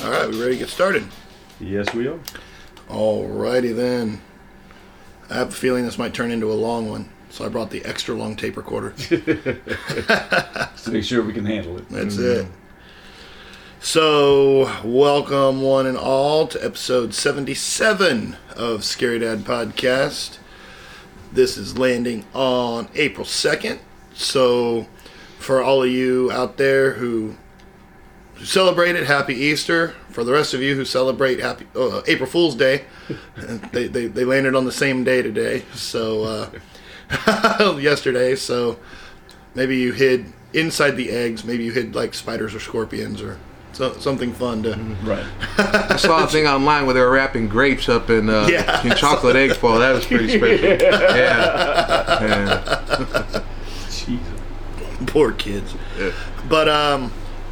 All right, we ready to get started? Yes, we are. Alrighty then. I have a feeling this might turn into a long one, so I brought the extra long tape recorder. To make sure we can handle it. That's it. So, welcome one and all to episode 77 of Scary Dad Podcast. This is landing on April 2nd. So, for all of you out there who celebrate it, happy Easter. For the rest of you who celebrate happy April Fool's Day, they landed on the same day today. So, yesterday. So, maybe you hid inside the eggs. Maybe you hid like spiders or scorpions or something fun to. Right. I saw a thing online where they were wrapping grapes up in chocolate egg foil. That was pretty special. Yeah. Jesus. Poor kids. Yeah. But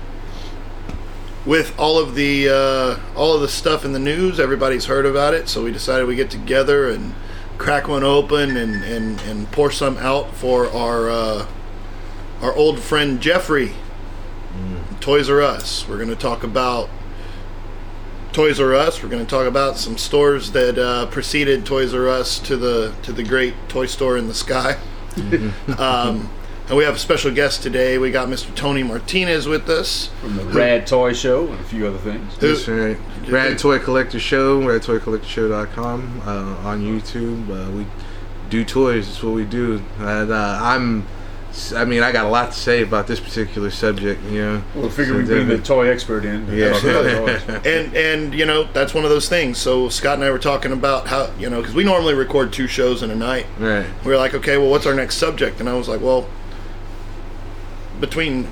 with all of the stuff in the news, everybody's heard about it. So we decided we get together and crack one open and pour some out for our old friend Jeffrey. Toys R Us. We're going to talk about Toys R Us. We're going to talk about some stores that preceded Toys R Us to the great toy store in the sky. And we have a special guest today. We got Mr. Tony Martinez with us. From the Rad Toy Show and a few other things. That's right. Rad Toy Collector Show, radtoycollectorshow.com, on YouTube. We do toys. That's what we do. And I got a lot to say about this particular subject, you know. Well, figure we bring the toy expert in. Yeah. And you know, that's one of those things. So Scott and I were talking about how, you know, because we normally record 2 shows in a night. Right. We were like, okay, well, what's our next subject? And I was like, well, between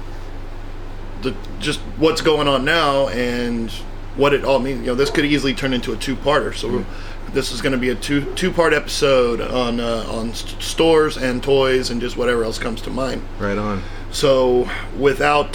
just what's going on now and what it all means, you know, this could easily turn into a 2-parter. So this is going to be a two-part episode on stores and toys and just whatever else comes to mind. Right on. So without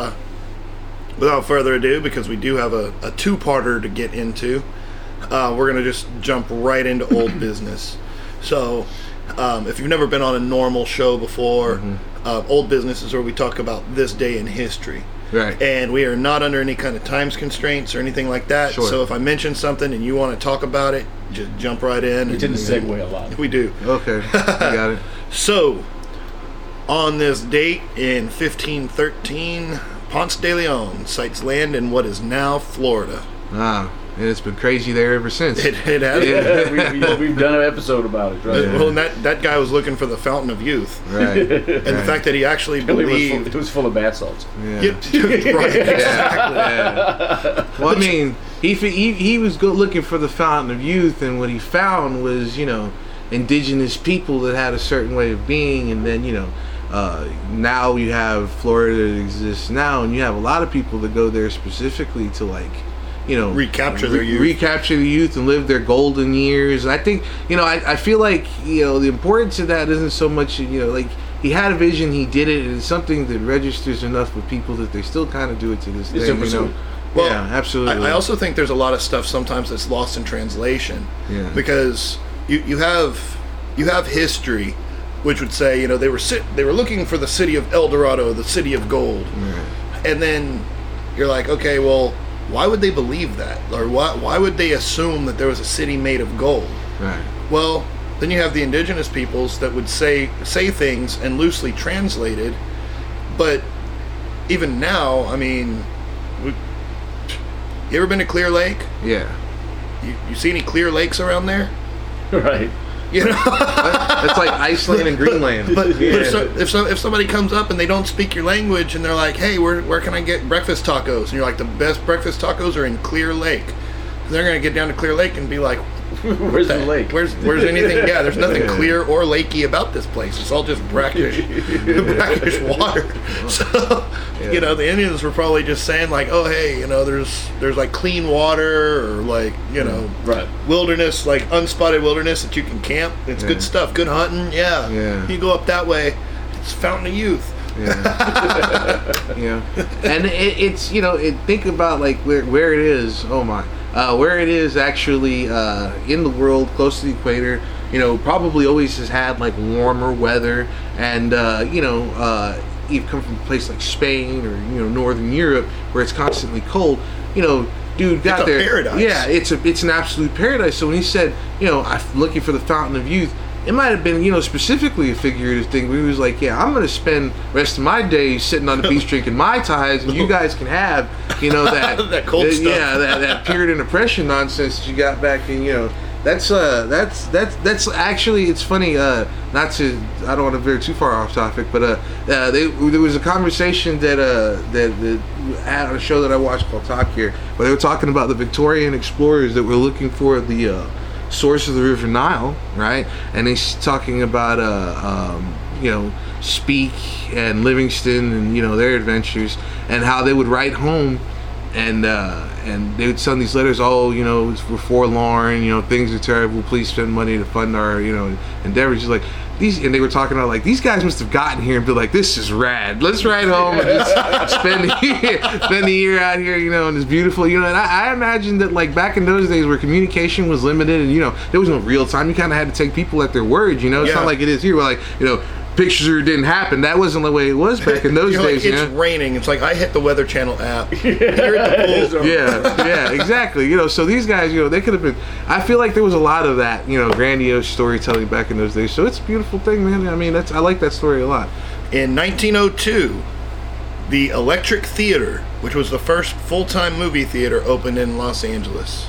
further ado, because we do have a 2-parter to get into, we're going to just jump right into old business. So if you've never been on a normal show before, old business is where we talk about this day in history. Right. And we are not under any kind of times constraints or anything like that. Sure. So if I mention something and you want to talk about it, just jump right in. We tend to segue a lot. We do. Okay. I got it. So, on this date in 1513, Ponce de Leon sights land in what is now Florida. And it's been crazy there ever since. It has. Yeah, we've done an episode about it, right? Yeah. Well, that guy was looking for the fountain of youth. Right. And the fact that he actually believed... It was full of bath salts. Yeah. Right, exactly. Yeah. Well, I mean, he was looking for the fountain of youth, and what he found was, you know, indigenous people that had a certain way of being, and then, you know, now you have Florida that exists now, and you have a lot of people that go there specifically to, like, you know, recapture their youth. Recapture the youth and live their golden years. And I think, you know, I feel like, you know, the importance of that isn't so much, you know, like, he had a vision, he did it, and it's something that registers enough with people that they still kind of do it to this day, you know. Well, yeah, absolutely. I also think there's a lot of stuff sometimes that's lost in translation. Yeah. Because you have history, which would say, you know, they were looking for the city of El Dorado, the city of gold. Right. And then you're like, okay, well, why would they believe that? Or why would they assume that there was a city made of gold? Right. Well, then you have the indigenous peoples that would say things and loosely translated. But even now, I mean, you ever been to Clear Lake? Yeah. You see any clear lakes around there? Right. You know, that's like Iceland and Greenland. But if somebody comes up and they don't speak your language and they're like, "Hey, where can I get breakfast tacos?" and you're like, "The best breakfast tacos are in Clear Lake," and they're gonna get down to Clear Lake and be like, "Where's the lake? Where's anything? Yeah, there's nothing clear or lakey about this place. It's all just brackish water." So, you know, the Indians were probably just saying like, "Oh, hey, you know, there's like clean water or like, you know, right, wilderness, like unspotted wilderness that you can camp. It's good stuff, good hunting. Yeah. You go up that way, it's Fountain of Youth." Yeah. Yeah. And it's, you know, think about like where it is. Oh my. Where it is actually in the world, close to the equator, you know, probably always has had like warmer weather, and you know, you come from a place like Spain or, you know, Northern Europe where it's constantly cold. dude got It's a there. paradise. Yeah, it's an absolute paradise. So when he said, I'm looking for the fountain of youth, it might have been, specifically a figurative thing where he was like, yeah, I'm going to spend the rest of my days sitting on the beach drinking Mai Tais, and you guys can have, that that cold stuff. Yeah, that Puritan oppression nonsense that you got back in, that's actually, it's funny, I don't want to veer too far off topic, but there was a conversation that had on a show that I watched called Talk Here, where they were talking about the Victorian explorers that were looking for the source of the River Nile, right? And he's talking about Speke and Livingston and their adventures, and how they would write home and they would send these letters, we're forlorn, things are terrible, please spend money to fund our endeavors. He's like, and they were talking about like, these guys must have gotten here and be like, this is rad, let's ride home and just spend the year out here, and it's beautiful, and I imagine that like back in those days where communication was limited and there was no real time, you kind of had to take people at their word, it's not like it is here where like pictures didn't happen. That wasn't the way it was back in those days. Like, it's raining. It's like I hit the Weather Channel app. Here at the pool. Yeah, exactly. So these guys, they could have been. I feel like there was a lot of that, grandiose storytelling back in those days. So it's a beautiful thing, man. I mean, I like that story a lot. In 1902, the Electric Theater, which was the first full-time movie theater, opened in Los Angeles.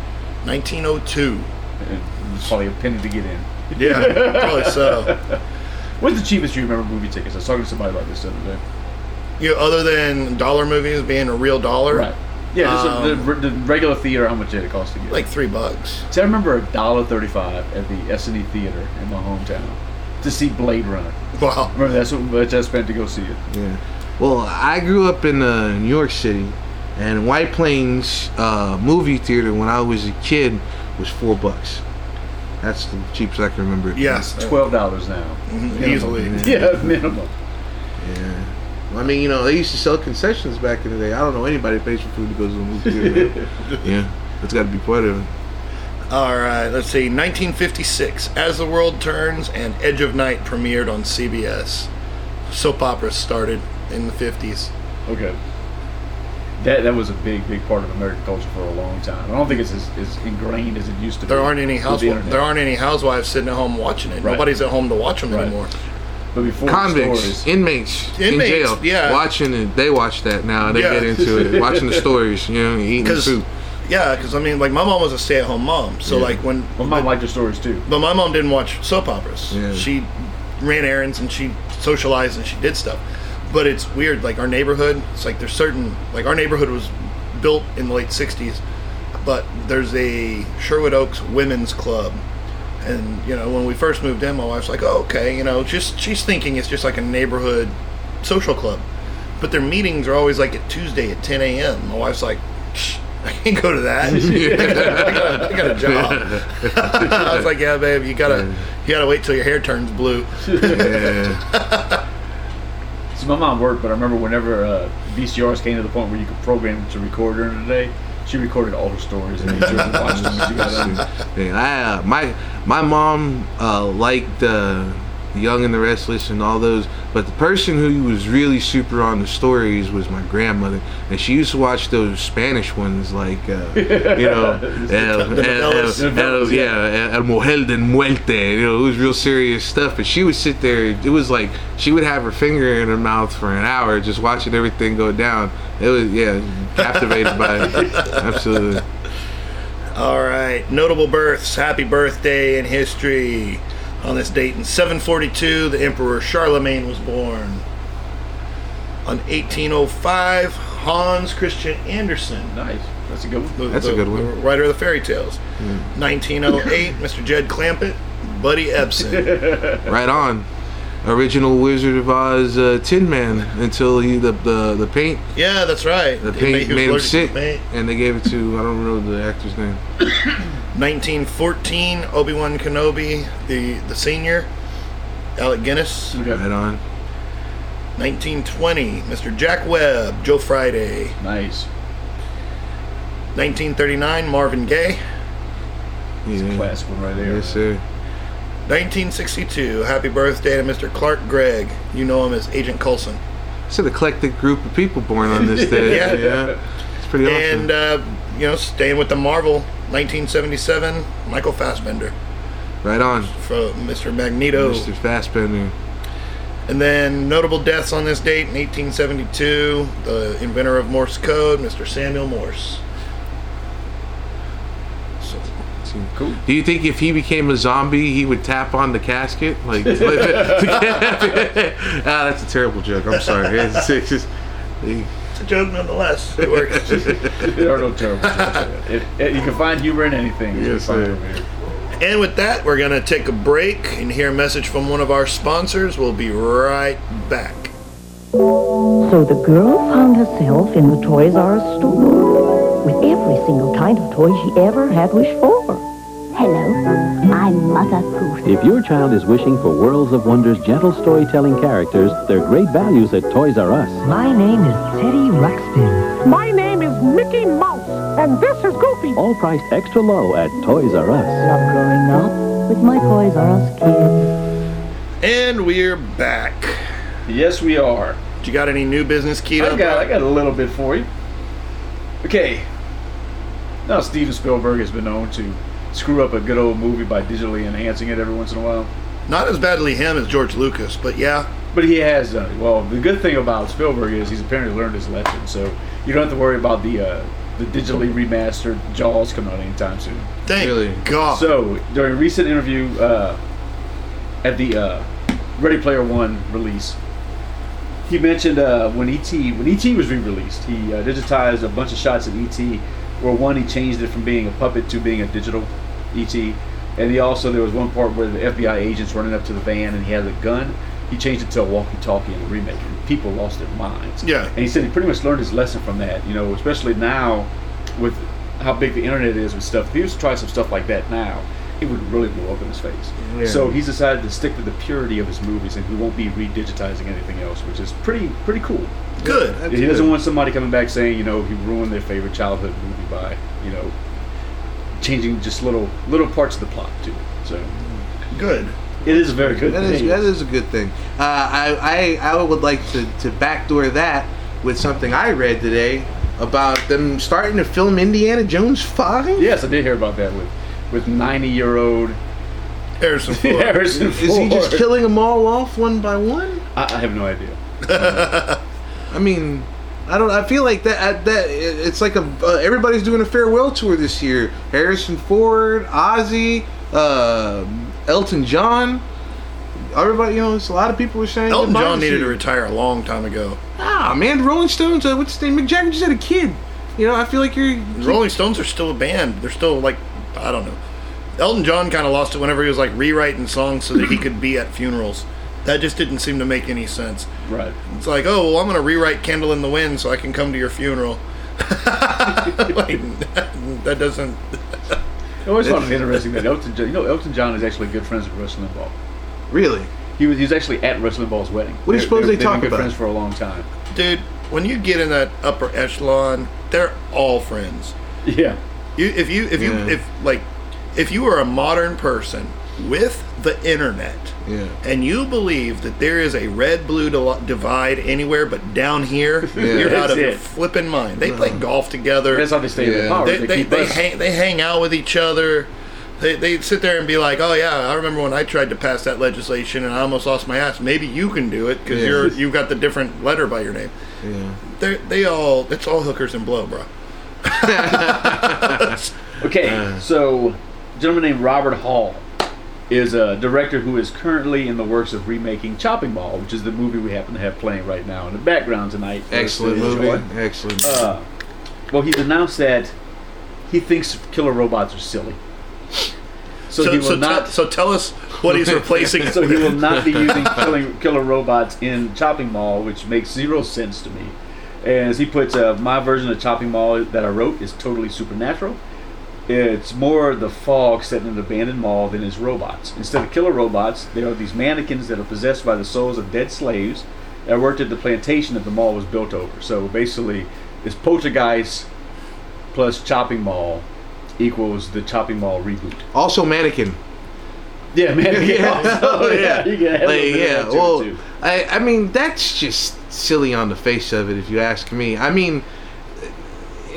1902. It's probably a penny to get in. Yeah, probably so. What's the cheapest you remember movie tickets? I was talking to somebody about this the other day. Other than dollar movies being a real dollar, right? Yeah, the regular theater. How much did it cost to get? Like $3. See, I remember $1.35 at the S&E Theater in my hometown to see Blade Runner. Wow! Remember that's what much I spent to go see it. Yeah. Well, I grew up in New York City, and White Plains movie theater when I was a kid was $4. That's the cheapest I can remember. Yes, $12 now. Mm-hmm. Easily. Yeah, minimum. Yeah. I mean, they used to sell concessions back in the day. I don't know anybody that pays for food that goes to the movie theater. Yeah, that's got to be part of it. All right, let's see. 1956, As the World Turns and Edge of Night premiered on CBS. Soap operas started in the 50s. Okay. That was a big part of American culture for a long time. I don't think it's as ingrained as it used to be. There aren't any housewives sitting at home watching it. Right. Nobody's at home to watch them anymore. But before convicts, inmates in jail, watching it. They watch that now. They get into it, watching the stories, eating the soup. Yeah, because like my mom was a stay-at-home mom, so like when my mom liked the stories too. But my mom didn't watch soap operas. Yeah. She ran errands and she socialized and she did stuff. But it's weird, like our neighborhood, it's like there's certain, like our neighborhood was built in the late 60s, but there's a Sherwood Oaks Women's Club. And, when we first moved in, my wife's like, oh, okay, she's thinking it's just like a neighborhood social club. But their meetings are always like at Tuesday at 10 a.m. My wife's like, I can't go to that. I got a job. I was like, yeah, babe, you gotta wait till your hair turns blue. See, my mom worked, but I remember whenever VCRs came to the point where you could program to record during the day, she recorded all her stories and made sure to watch them when she got done. Yeah, my mom liked Young and the Restless and all those, but the person who was really super on the stories was my grandmother, and she used to watch those Spanish ones like El Mujer del Muerte. It was real serious stuff, but she would sit there. It was like she would have her finger in her mouth for an hour just watching everything go down. It was captivated by it. Absolutely. All right, notable births. Happy birthday in history. On this date in 742, the Emperor Charlemagne was born. On 1805, Hans Christian Andersen. Nice. That's a good one. That's a good one. The writer of the fairy tales. 1908, Mr. Jed Clampett, Buddy Ebsen. Right on. Original Wizard of Oz Tin Man until the paint. Yeah, that's right. The paint made him sick, and they gave it to, I don't know the actor's name. 1914, Obi-Wan Kenobi, the senior, Alec Guinness. Okay. Right on. 1920, Mr. Jack Webb, Joe Friday. Nice. 1939, Marvin Gaye. It's a classic one right there. Yes, sir. 1962, happy birthday to Mr. Clark Gregg. You know him as Agent Coulson. It's an eclectic group of people born on this day. Yeah. It's pretty awesome. And staying with the Marvel, 1977, Michael Fassbender Right on. from Mr. Magneto. Mr. Fassbender. And then notable deaths on this date in 1872, the inventor of Morse code, Mr. Samuel Morse. So, Cool. Do you think if he became a zombie, he would tap on the casket? Like, that's a terrible joke. I'm sorry. It's just, it's a joke nonetheless. It works. There are no terrible jokes. You can find humor in anything. You can Yes, find sir. humor here. And with that, we're going to take a break and hear a message from one of our sponsors. We'll be right back. So the girl found herself in the Toys R Us store with every single kind of toy she ever had wished for. Hello, I'm Mother Goose. If your child is wishing for Worlds of Wonder's gentle storytelling characters, there are great values at Toys R Us. My name is Teddy Ruxpin. My name is Mickey Mouse, and this is Goofy. All priced extra low at Toys R Us. Love growing up with my Toys R Us kids. And we're back. Yes, we are. You got any new business, Keita? I got a little bit for you. Okay. Now, Steven Spielberg has been known to screw up a good old movie by digitally enhancing it every once in a while. Not as badly him as George Lucas, but yeah. But he has done it. Well, the good thing about Spielberg is he's apparently learned his lesson, so you don't have to worry about the digitally remastered Jaws coming out anytime soon. Thank Really? God. So, during a recent interview at the Ready Player One release, he mentioned when E.T. was re-released, he digitized a bunch of shots of E.T. where one, he changed it from being a puppet to being a digital E.T. And there was one part where the FBI agent's running up to the van and he has a gun. He changed it to a walkie-talkie in the remake, and people lost their minds. Yeah. And he said he pretty much learned his lesson from that, especially now with how big the internet is with stuff. If he was to try some stuff like that now, it would really blow up in his face. Yeah. So he's decided to stick to the purity of his movies, and he won't be re-digitizing anything else, which is pretty cool. Good. That's He doesn't good. want somebody coming back saying, he ruined their favorite childhood movie by, changing just little parts of the plot too. So Good. it is a very good That thing. is a good thing. I would like to backdoor that with something I read today about them starting to film Indiana Jones 5. Yes, I did hear about that with 90-year-old Harrison Ford. Harrison Ford. Is he just killing them all off one by one? I have no idea. I mean, I feel like that it's like everybody's doing a farewell tour this year. Harrison Ford, Ozzy, Elton John. Everybody, it's a lot of people were saying Elton goodbye John this needed to year. retire a long time ago. Man, the Rolling Stones. What's his name? Mick Jagger just had a kid. I feel like you're. The Rolling Stones are still a band. They're still I don't know. Elton John kind of lost it whenever he was rewriting songs so that he could be at funerals. That just didn't seem to make any sense. Right. It's like, oh, well, I'm going to rewrite Candle in the Wind so I can come to your funeral. That doesn't... I always found it interesting that Elton John is actually good friends with Rush Limbaugh. Really? He was actually at Rush Limbaugh's wedding. What do you suppose they they've talk been good about? friends for a long time. Dude, when you get in that upper echelon, they're all friends. Yeah. If you are a modern person with the internet, Yeah. and you believe that there is a red-blue divide anywhere but down here, Yeah. you're out of That's your it. flipping mind. They play golf together. That's how they stay in Yeah. their power. They keep us- hang out with each other. They sit there and be like, oh yeah, I remember when I tried to pass that legislation and I almost lost my ass. Maybe you can do it because Yeah. you've got the different letter by your name. Yeah. It's all hookers and blow, bro. Okay, so a gentleman named Robert Hall is a director who is currently in the works of remaking Chopping Mall, which is the movie we happen to have playing right now in the background tonight. Excellent For us to movie. enjoy. Excellent. Well, he's announced that he thinks killer robots are silly. So he will not. So tell us what he's replacing. it So he with. will not be using killer robots in Chopping Mall, which makes zero sense to me. As he puts, my version of Chopping Mall that I wrote is totally supernatural. It's more the fog set in an abandoned mall than is robots. Instead of killer robots, there are these mannequins that are possessed by the souls of dead slaves that worked at the plantation that the mall was built over. So basically, it's Poltergeist plus Chopping Mall equals the Chopping Mall reboot. Also, Mannequin. Yeah, man. Yeah, you can add a little bit of that to it, too. I mean, that's just silly on the face of it, if you ask me. I mean,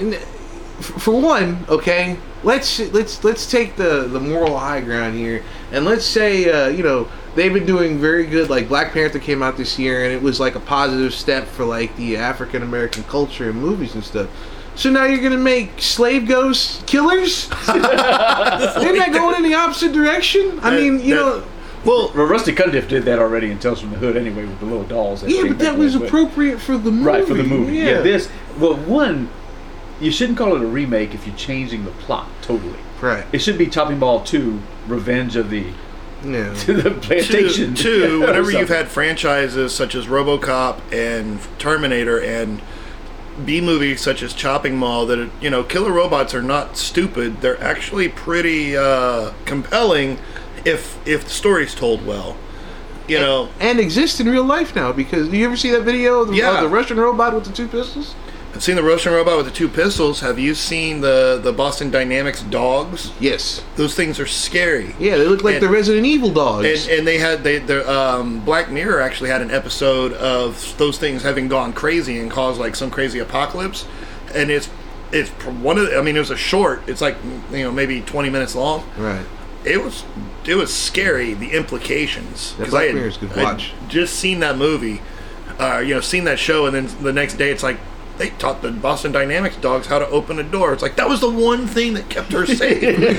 for one, okay, let's take the moral high ground here, and let's say they've been doing very good. Like Black Panther came out this year, and it was like a positive step for like the African American culture and movies and stuff. So now you're gonna make slave ghost killers? They're not going in the opposite direction. I mean, Well, Rusty Cundiff did that already in Tales from the Hood anyway with the little dolls. But that was appropriate for the movie. Right, for the movie. Yeah, one, you shouldn't call it a remake if you're changing the plot totally. Right. It should be Chopping Mall 2, Revenge of the... to the plantation. Two, whenever you've had franchises such as RoboCop and Terminator and B-movies such as Chopping Mall, that killer robots are not stupid. They're actually pretty compelling if the story's told well. And exist in real life now, because do you ever see that video of the Russian robot with the 2 pistols? I've seen the Russian robot with the 2 pistols. Have you seen the Boston Dynamics dogs? Yes. Those things are scary. Yeah, they look like the Resident Evil dogs. And Black Mirror actually had an episode of those things having gone crazy and caused like some crazy apocalypse. And it's one of it was a short. It's like maybe 20 minutes long. Right. It was scary, the implications. That Black Mirror's good watch. I'd just seen that movie, seen that show, and then the next day it's like, they taught the Boston Dynamics dogs how to open a door. It's like, that was the one thing that kept her safe.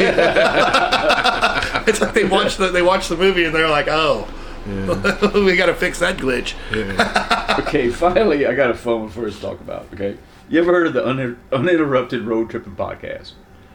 It's like they watched the movie and they're like, oh, we got to fix that glitch. Yeah. Okay, finally, I got a fun one for us to talk about. Okay, you ever heard of the Uninterrupted Road Tripping Podcast?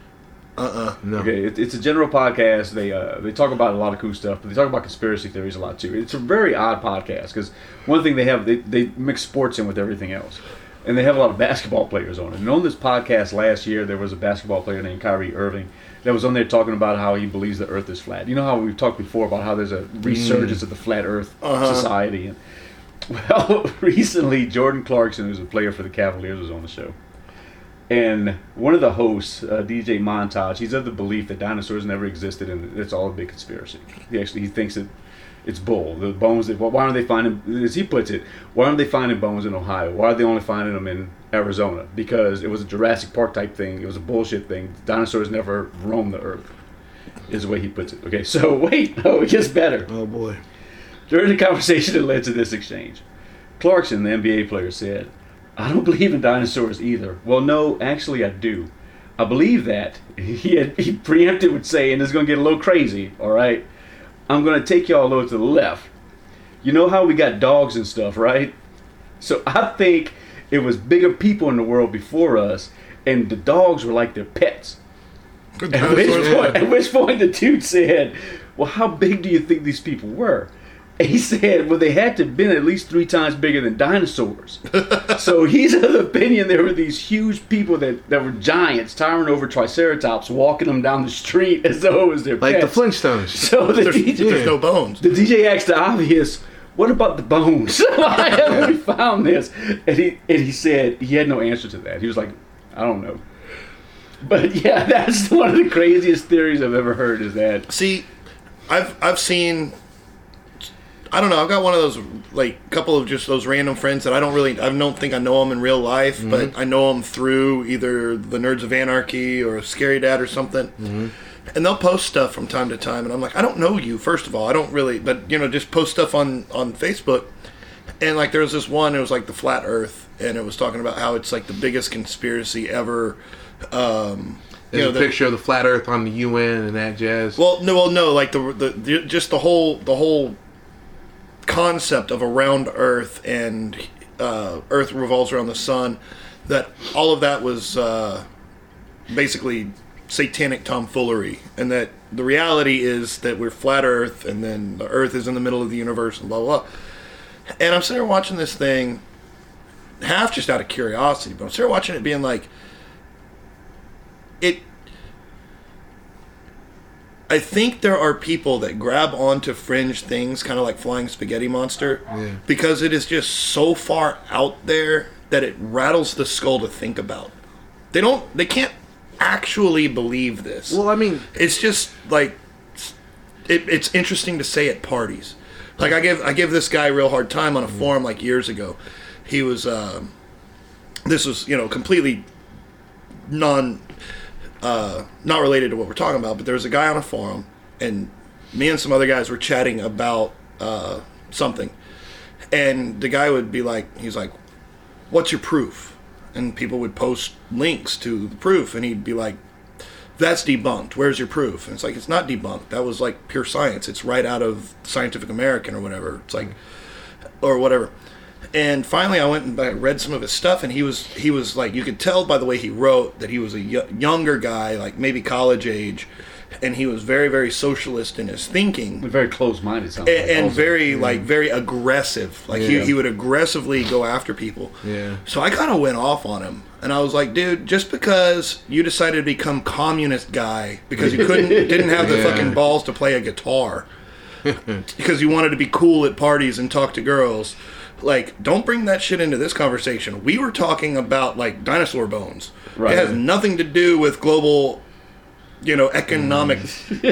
No. Okay, it's a general podcast. They talk about a lot of cool stuff, but they talk about conspiracy theories a lot too. It's a very odd podcast because one thing they have, they mix sports in with everything else. And they have a lot of basketball players on it. And on this podcast last year, there was a basketball player named Kyrie Irving that was on there talking about how he believes the Earth is flat. You know how we've talked before about how there's a resurgence of the Flat Earth Society. And, well, recently, Jordan Clarkson, who's a player for the Cavaliers, was on the show. And one of the hosts, DJ Montage, he's of the belief that dinosaurs never existed and it's all a big conspiracy. He thinks that it's bull. The bones. Why aren't they finding? As he puts it, why aren't they finding bones in Ohio? Why are they only finding them in Arizona? Because it was a Jurassic Park type thing. It was a bullshit thing. Dinosaurs never roamed the earth. Is the way he puts it. Okay, so wait. Oh, it gets better. Oh boy. During the conversation that led to this exchange, Clarkson, the NBA player, said, "I don't believe in dinosaurs either." Well, no, actually, I do. I believe that. He preempted with saying, "This is going to get a little crazy." All right. I'm going to take y'all a little to the left. You know how we got dogs and stuff, right? So I think it was bigger people in the world before us, and the dogs were like their pets. At which point the dude said, well, how big do you think these people were? And he said, well, they had to have been at least 3 times bigger than dinosaurs. So he's of the opinion there were these huge people that were giants towering over triceratops, walking them down the street as though it was their like pets. the Flintstones. So there's no bones. The DJ asked the obvious, what about the bones? Why haven't we found this? And he said he had no answer to that. He was like, I don't know. But yeah, that's one of the craziest theories I've ever heard is that. See, I've seen... I don't know. I've got one of those, like, couple of just those random friends that I don't think I know them in real life, but I know them through either the Nerds of Anarchy or Scary Dad or something. Mm-hmm. And they'll post stuff from time to time, and I'm like, I don't know you, first of all. I don't really, but, just post stuff on Facebook. And, like, there was this one, it was like the Flat Earth, and it was talking about how it's, like, the biggest conspiracy ever. There's a picture of the Flat Earth on the UN and that jazz. Well, no, like, just the whole concept of a round Earth and Earth revolves around the sun, that all of that was basically satanic tomfoolery, and that the reality is that we're flat Earth and then the Earth is in the middle of the universe and blah blah blah. And I'm sitting there watching this thing, half just out of curiosity, but I'm sitting there watching it being like, I think there are people that grab onto fringe things, kind of like Flying Spaghetti Monster, because it is just so far out there that it rattles the skull to think about. They can't actually believe this. Well, I mean, it's just like it's interesting to say at parties. Like I give this guy a real hard time on a forum like years ago. He was this was completely not related to what we're talking about, but there was a guy on a forum, and me and some other guys were chatting about something, and the guy would be like, he's like, what's your proof? And people would post links to the proof, and he'd be like, that's debunked. Where's your proof? And it's like, it's not debunked. That was like pure science. It's right out of Scientific American or whatever. It's like, or whatever. And finally I went and I read some of his stuff, and he was like, you could tell by the way he wrote that he was a younger guy, like maybe college age, and he was very, very socialist in his thinking. Very close-minded. And very, like, very aggressive. Like, he would aggressively go after people. Yeah. So I kind of went off on him. And I was like, dude, just because you decided to become communist guy because you didn't have the fucking balls to play a guitar because you wanted to be cool at parties and talk to girls, like, don't bring that shit into this conversation. We were talking about, like, dinosaur bones. Right. It has nothing to do with global, economic,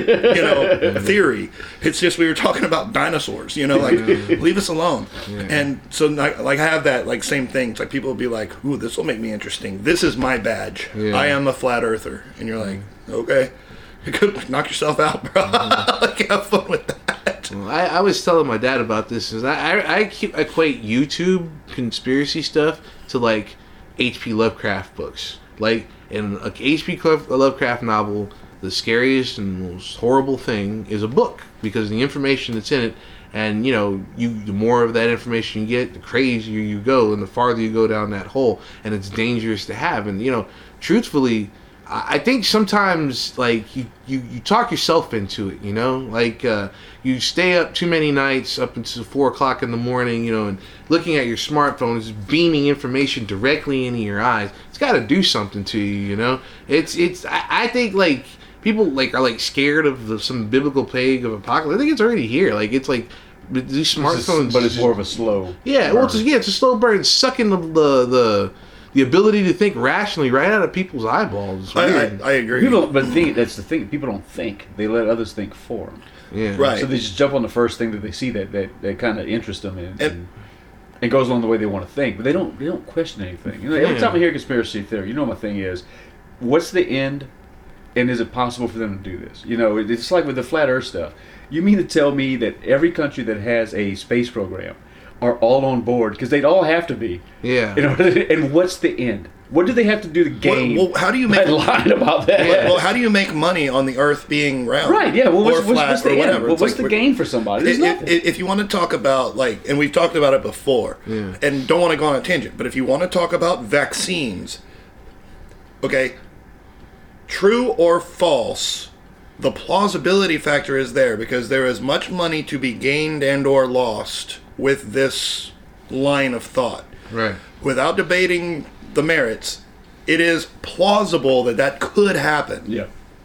theory. It's just we were talking about dinosaurs, like, leave us alone. Yeah. And so, like, I have that, like, same thing. It's like people will be like, ooh, this will make me interesting. This is my badge. Yeah. I am a flat earther. And you're like, okay. You could knock yourself out, bro. Like, have fun with that. Well, I was telling my dad about this. Is I equate YouTube conspiracy stuff to, like, H.P. Lovecraft books. Like, in a H.P. Lovecraft novel, the scariest and most horrible thing is a book, because the information that's in it, and the more of that information you get, the crazier you go, and the farther you go down that hole, and it's dangerous to have. And truthfully, I think sometimes, like, you talk yourself into it, like, you stay up too many nights up until 4 o'clock in the morning, and looking at your smartphone is beaming information directly into your eyes. It's got to do something to you, I think, like, people, like, are, like, scared of some biblical plague of apocalypse. I think it's already here. Like, it's like these smartphones, but it's more of a slow. Yeah, burn. It's a slow burn, sucking the ability to think rationally right out of people's eyeballs. I agree. That's the thing. People don't think. They let others think for them. Yeah. Right. So they just jump on the first thing that they see that kind of interests them and it goes along the way they want to think. But they don't question anything. Every time I hear conspiracy theory, my thing is, what's the end, and is it possible for them to do this? It's like with the flat Earth stuff. You mean to tell me that every country that has a space program are all on board, because they'd all have to be. Yeah. And what's the end? What do they have to do to gain? Well, how do you make lying about that? Yeah. Well, how do you make money on the Earth being round? Right. Yeah. Well, or flat what's the or whatever? Well, what's the gain for somebody? There's nothing. If you want to talk about, like, and we've talked about it before, and don't want to go on a tangent, but if you want to talk about vaccines, okay, true or false, the plausibility factor is there, because there is much money to be gained and or lost with this line of thought. Right. Without debating the merits, it is plausible that could happen. Yeah.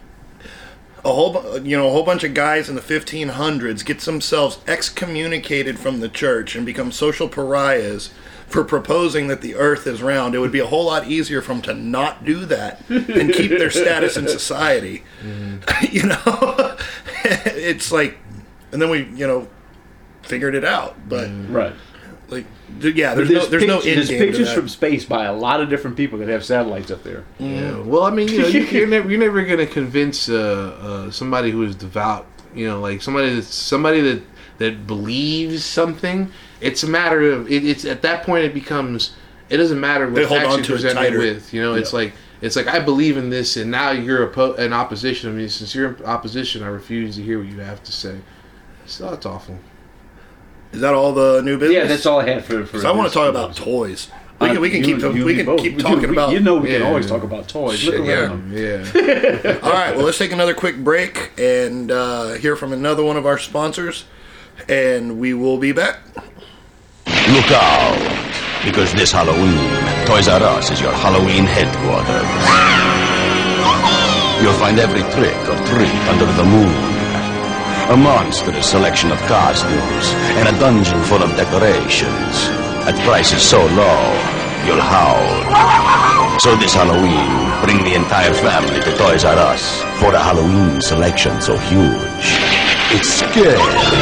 A whole bunch of guys in the 1500s get themselves excommunicated from the church and become social pariahs for proposing that the earth is round. It would be a whole lot easier for them to not do that and keep their status in society. Mm-hmm. It's like, and then we, figured it out, but right, like, there's no end game. There's pictures from space by a lot of different people that have satellites up there. Yeah. Well, I mean, you're never going to convince somebody who is devout. Like somebody that believes something. It's a matter of it's at that point it becomes. It doesn't matter what facts you present with. It's like I believe in this, and now you're in opposition of me. Since you're in opposition, I refuse to hear what you have to say. So that's awful. Is that all the new business? Yeah, that's all I had for. I want to talk about toys. We can keep talking about. We can always talk about toys. Shit, look around. Yeah. All right. Well, let's take another quick break and hear from another one of our sponsors, and we will be back. Look out, because this Halloween, Toys R Us is your Halloween headquarters. You'll find every trick or treat under the moon. A monstrous selection of costumes and a dungeon full of decorations at prices so low, you'll howl. So this Halloween, bring the entire family to Toys R Us for a Halloween selection so huge, it's scary.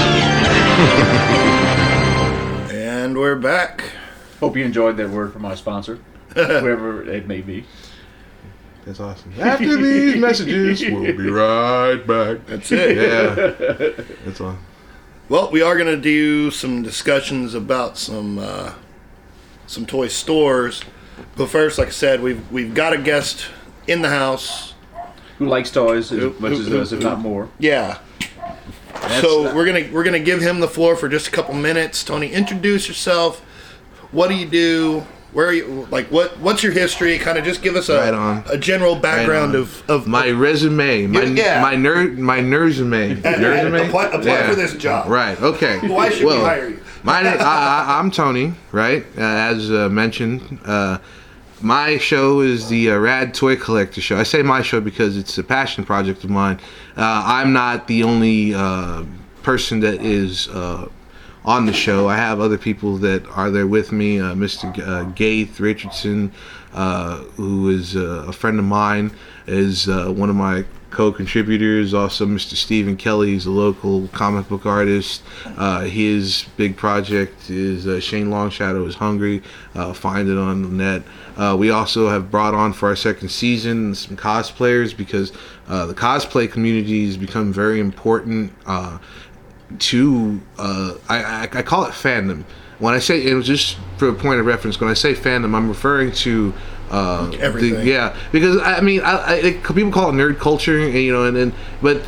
And we're back. Hope you enjoyed that word from our sponsor, whoever it may be. That's awesome. After these messages, we'll be right back. That's it. Yeah. That's all. Well, we are going to do some discussions about some toy stores. But first, like I said, we've got a guest in the house who likes toys as much as us, if not more. Yeah. So we're gonna give him the floor for just a couple minutes. Tony, introduce yourself. What do you do? Where are you? Like, what's your history? Kind of just give us a general background of my resume, my resume. Apply for this job. Right. Okay. Why should we hire you? I'm Tony. Right. As mentioned, my show is the Rad Toy Collector Show. I say my show because it's a passion project of mine. I'm not the only person that is on the show. I have other people that are there with me. Mr. Gaith Richardson, who is a friend of mine, is one of my co-contributors. Also, Mr. Stephen Kelly is a local comic book artist. His big project is Shane Longshadow is Hungry. Find it on the net. We also have brought on for our second season some cosplayers because the cosplay community has become very important to I call it fandom. When I say, it was just for a point of reference, when I say fandom, I'm referring to everything. Because I mean, people call it nerd culture, and but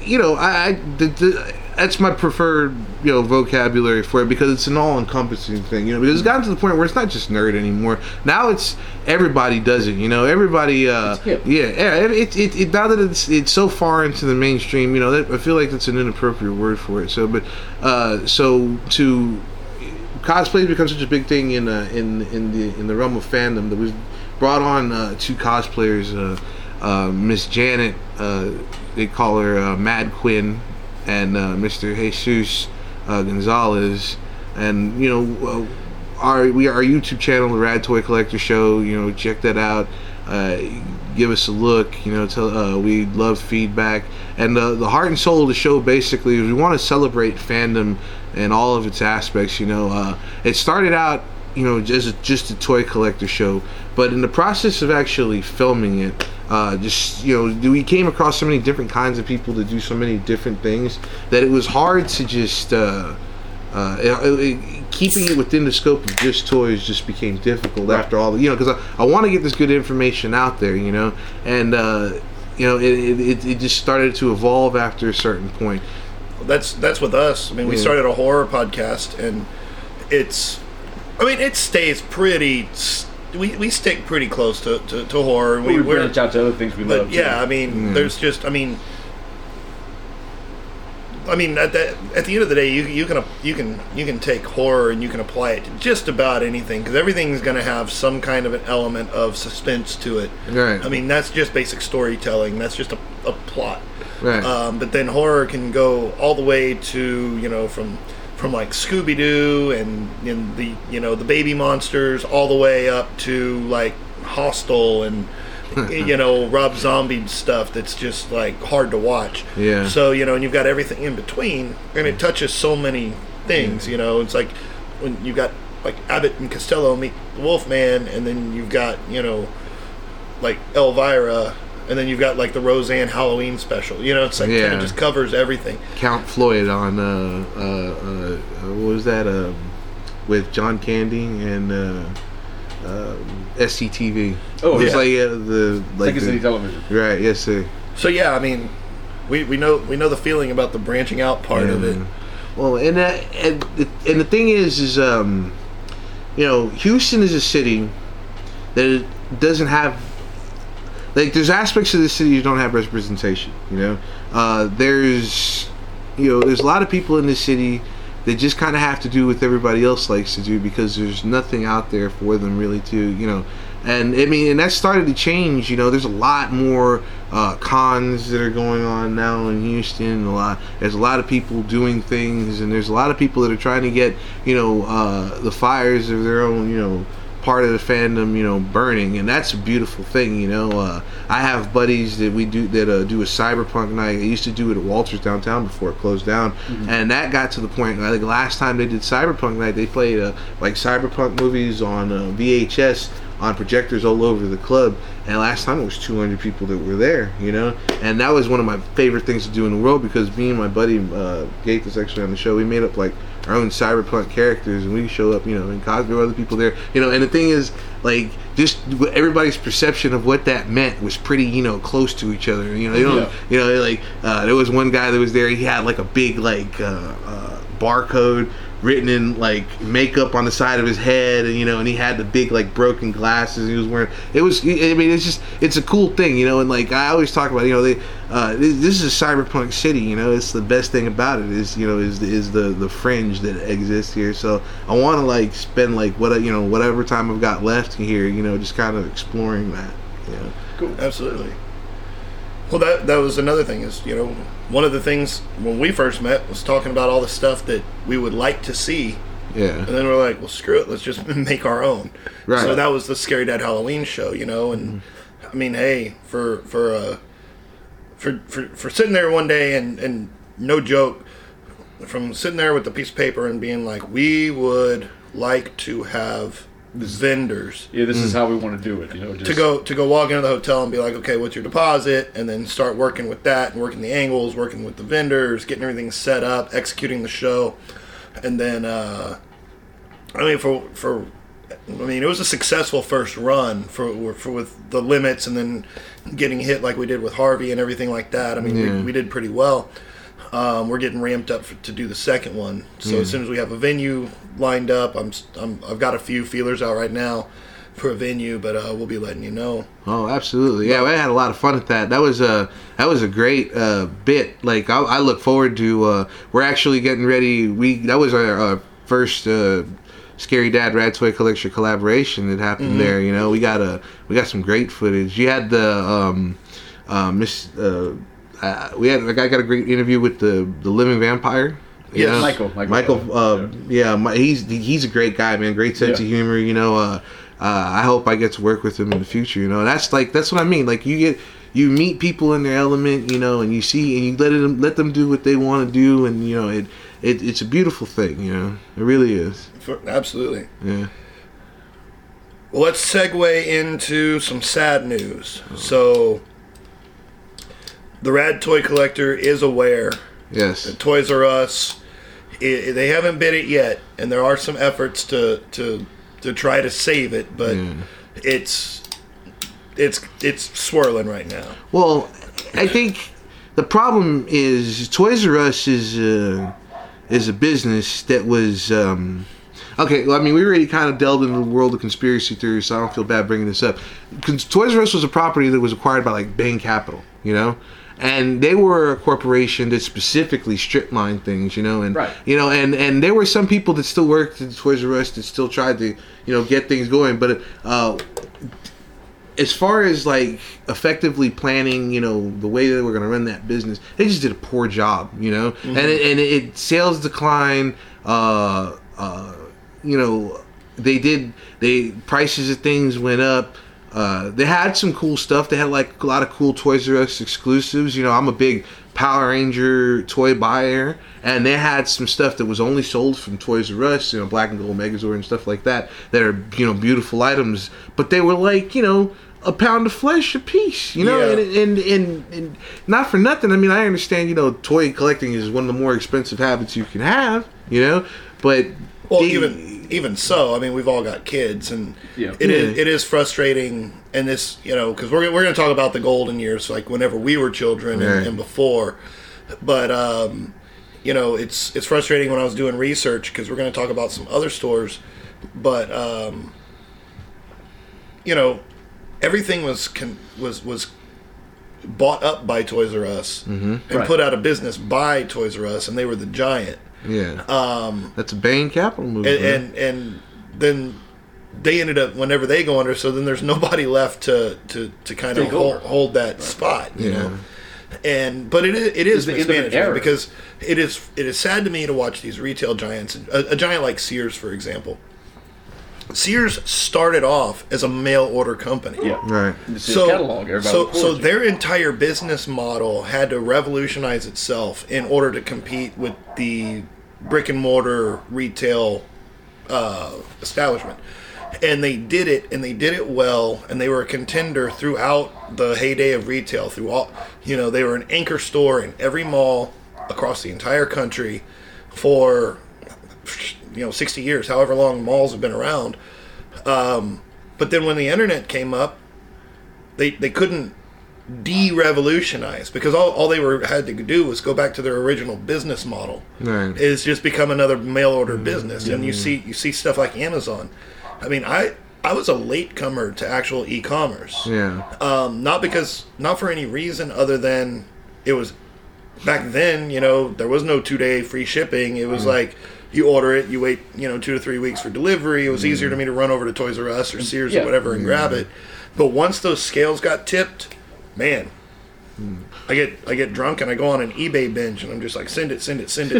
that's my preferred vocabulary for it because it's an all-encompassing thing. Because it's gotten to the point where it's not just nerd anymore. Now it's everybody does it. Everybody. It's hip. It now that it's so far into the mainstream, I feel like that's an inappropriate word for it. So, but so to cosplay has become such a big thing in the realm of fandom that we've brought on two cosplayers, Miss Janet, they call her Mad Quinn, and Mr. Jesus Gonzalez, and our YouTube channel, the Rad Toy Collector Show. Check that out. Give us a look. We love feedback, and the heart and soul of the show basically is we want to celebrate fandom and all of its aspects. It started out just a toy collector show, but in the process of actually filming it, we came across so many different kinds of people that do so many different things that it was hard to just keeping it within the scope of just toys just became difficult after all. Because I want to get this good information out there, and it just started to evolve after a certain point. That's with us. I mean, we started a horror podcast, and it stays pretty. We stick pretty close to horror. We branch out to other things we love. Yeah, there's just. At the end of the day, you can take horror and you can apply it to just about anything because everything's going to have some kind of an element of suspense to it. Right. That's just basic storytelling. That's just a plot. Right. But then horror can go all the way to from like Scooby-Doo and the baby monsters all the way up to like Hostel and Rob Zombie stuff that's just like hard to watch. Yeah. So and you've got everything in between, and it touches so many things. It's like when you've got like Abbott and Costello meet the Wolfman, and then you've got like Elvira. And then you've got like the Roseanne Halloween special. It's like kind of just covers everything. Count Floyd on what was that? With John Candy and SCTV. Oh, it's like Second City Television. Right. Yes, sir. So yeah, we know the feeling about the branching out part of it. Well, and the thing is Houston is a city that doesn't have. Like, there's aspects of the city that don't have representation, there's a lot of people in the city that just kind of have to do what everybody else likes to do because there's nothing out there for them really to, and and that started to change, there's a lot more cons that are going on now in Houston, there's a lot of people doing things, and there's a lot of people that are trying to get, the fires of their own, part of the fandom, burning, and that's a beautiful thing. I have buddies that do a cyberpunk night. I used to do it at Walters downtown before it closed down, and that got to the point. Last time they did cyberpunk night, they played like cyberpunk movies on VHS on projectors all over the club. And last time it was 200 people that were there, you know. And that was one of my favorite things to do in the world, because me and my buddy Gate was actually on the show. We made up like our own cyberpunk characters, and we show up, you know, in cosplay with other people there, you know. And the thing is, like, just everybody's perception of what that meant was pretty, you know, close to each other. You know, you know, like there was one guy that was there. He had like a big like barcode written in like makeup on the side of his head, and you know, and he had the big like broken glasses, and he was wearing. It was, I mean, it's a cool thing, you know. And like I always talk about, you know, this is a cyberpunk city, you know. It's the best thing about it is, you know, is the fringe that exists here. So I want to like spend like whatever time I've got left here, you know, just kind of exploring that. Yeah, cool, absolutely. Well, that was another thing is, you know, one of the things when we first met was talking about all the stuff that we would like to see. Yeah. And then we're like, well, screw it, let's just make our own. Right. So that was the Scary Dad Halloween show, you know, and I mean, hey, for sitting there one day and no joke, from sitting there with the piece of paper and being like, we would like to have vendors. Yeah, this is how we want to do it. You know, just to go walk into the hotel and be like, okay, what's your deposit? And then start working with that and working the angles, working with the vendors, getting everything set up, executing the show, and then I mean, it was a successful first run for with the limits, and then getting hit like we did with Harvey and everything like that. I mean, we did pretty well. We're getting ramped up to do the second one. So as soon as we have a venue lined up, I've got a few feelers out right now for a venue, but we'll be letting you know. Oh, absolutely. Yeah, we had a lot of fun at that. That was a great bit. Like I look forward to. We're actually getting ready. That was our first Scary Dad Rad Toy Collection collaboration that happened there. You know, we got some great footage. You had the I got a great interview with the living vampire. Yes, Michael. He's a great guy, man. Great sense of humor. You know, I hope I get to work with him in the future. You know, that's what I mean. Like you meet people in their element, you know, and you see, and you let them do what they want to do, and you know, it's a beautiful thing. You know, it really is. Absolutely. Yeah. Well, let's segue into some sad news. So, the Rad Toy Collector is aware. Yes. That Toys R Us, they haven't bid it yet, and there are some efforts to try to save it, but it's swirling right now. Well, I think the problem is Toys R Us is a business that was okay. Well, I mean, we already kind of delved into the world of conspiracy theories, so I don't feel bad bringing this up. Toys R Us was a property that was acquired by like Bain Capital, you know. And they were a corporation that specifically strip-mined things, you know, and you know, and there were some people that still worked at Toys R Us that still tried to, you know, get things going. But as far as like effectively planning, you know, the way that we're going to run that business, they just did a poor job, you know, and it sales decline. You know, they prices of things went up. They had some cool stuff. They had like a lot of cool Toys R Us exclusives. You know, I'm a big Power Ranger toy buyer, and they had some stuff that was only sold from Toys R Us, you know, Black and Gold Megazord and stuff like that are, you know, beautiful items, but they were like, you know, a pound of flesh a piece, you know. And not for nothing, I mean, I understand, you know, toy collecting is one of the more expensive habits you can have, you know, but well, even so, I mean, we've all got kids, and it is frustrating. And this, you know, because we're going to talk about the golden years, like whenever we were children and before. But you know, it's frustrating when I was doing research, because we're going to talk about some other stores. But you know, everything was bought up by Toys R Us and put out of business by Toys R Us, and they were the giant. Yeah. That's a Bain Capital move. And then they ended up, whenever they go under, so then there's nobody left to kind of hold that spot, you know. But it is mismanagement, because it is sad to me to watch these retail giants. A giant like Sears, for example. Sears started off as a mail order company. Yeah. Right. So their entire business model had to revolutionize itself in order to compete with the brick and mortar retail establishment. And they did it well, and they were a contender throughout the heyday of retail. Through all, they were an anchor store in every mall across the entire country for 60 years, however long malls have been around. But then when the internet came up, they couldn't de-revolutionize, because all they had to do was go back to their original business model. Right. Is just become another mail order business. And you see stuff like Amazon. I mean, I was a latecomer to actual e-commerce. Yeah. Not for any reason other than it was back then. There was no 2-day free shipping. It was like you order it, you wait 2 to 3 weeks for delivery. It was easier to me to run over to Toys R Us or Sears or whatever and grab it. But once those scales got tipped, man, I get drunk and I go on an eBay binge and I'm just like, send it.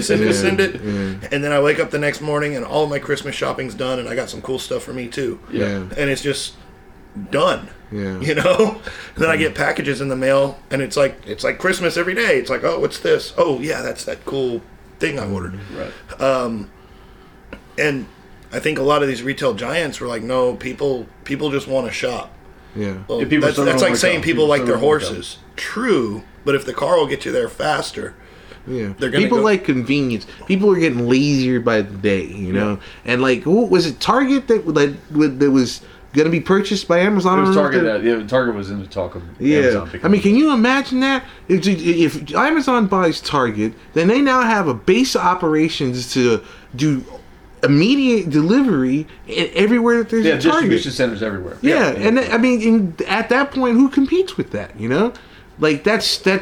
And then I wake up the next morning and all of my Christmas shopping's done and I got some cool stuff for me too. Yeah. And it's just done. Yeah. And then I get packages in the mail and it's like Christmas every day. It's like, oh, what's this? Oh yeah, that's that cool thing I ordered. Right. And I think a lot of these retail giants were like, no, people just want to shop. Yeah. Well, Yeah, people that's like saying people like their still don't wanna horses. True, but if the car will get you there faster, yeah. they're gonna People go- like convenience. People are getting lazier by the day, And like, who was it? Target that was going to be purchased by Amazon. It was Target. Target was in the talk of Amazon. I mean, can you imagine that? If Amazon buys Target, then they now have a base of operations to do immediate delivery everywhere that there's a Target. Distribution centers everywhere. Yeah, and I mean, at that point, who competes with that? Like that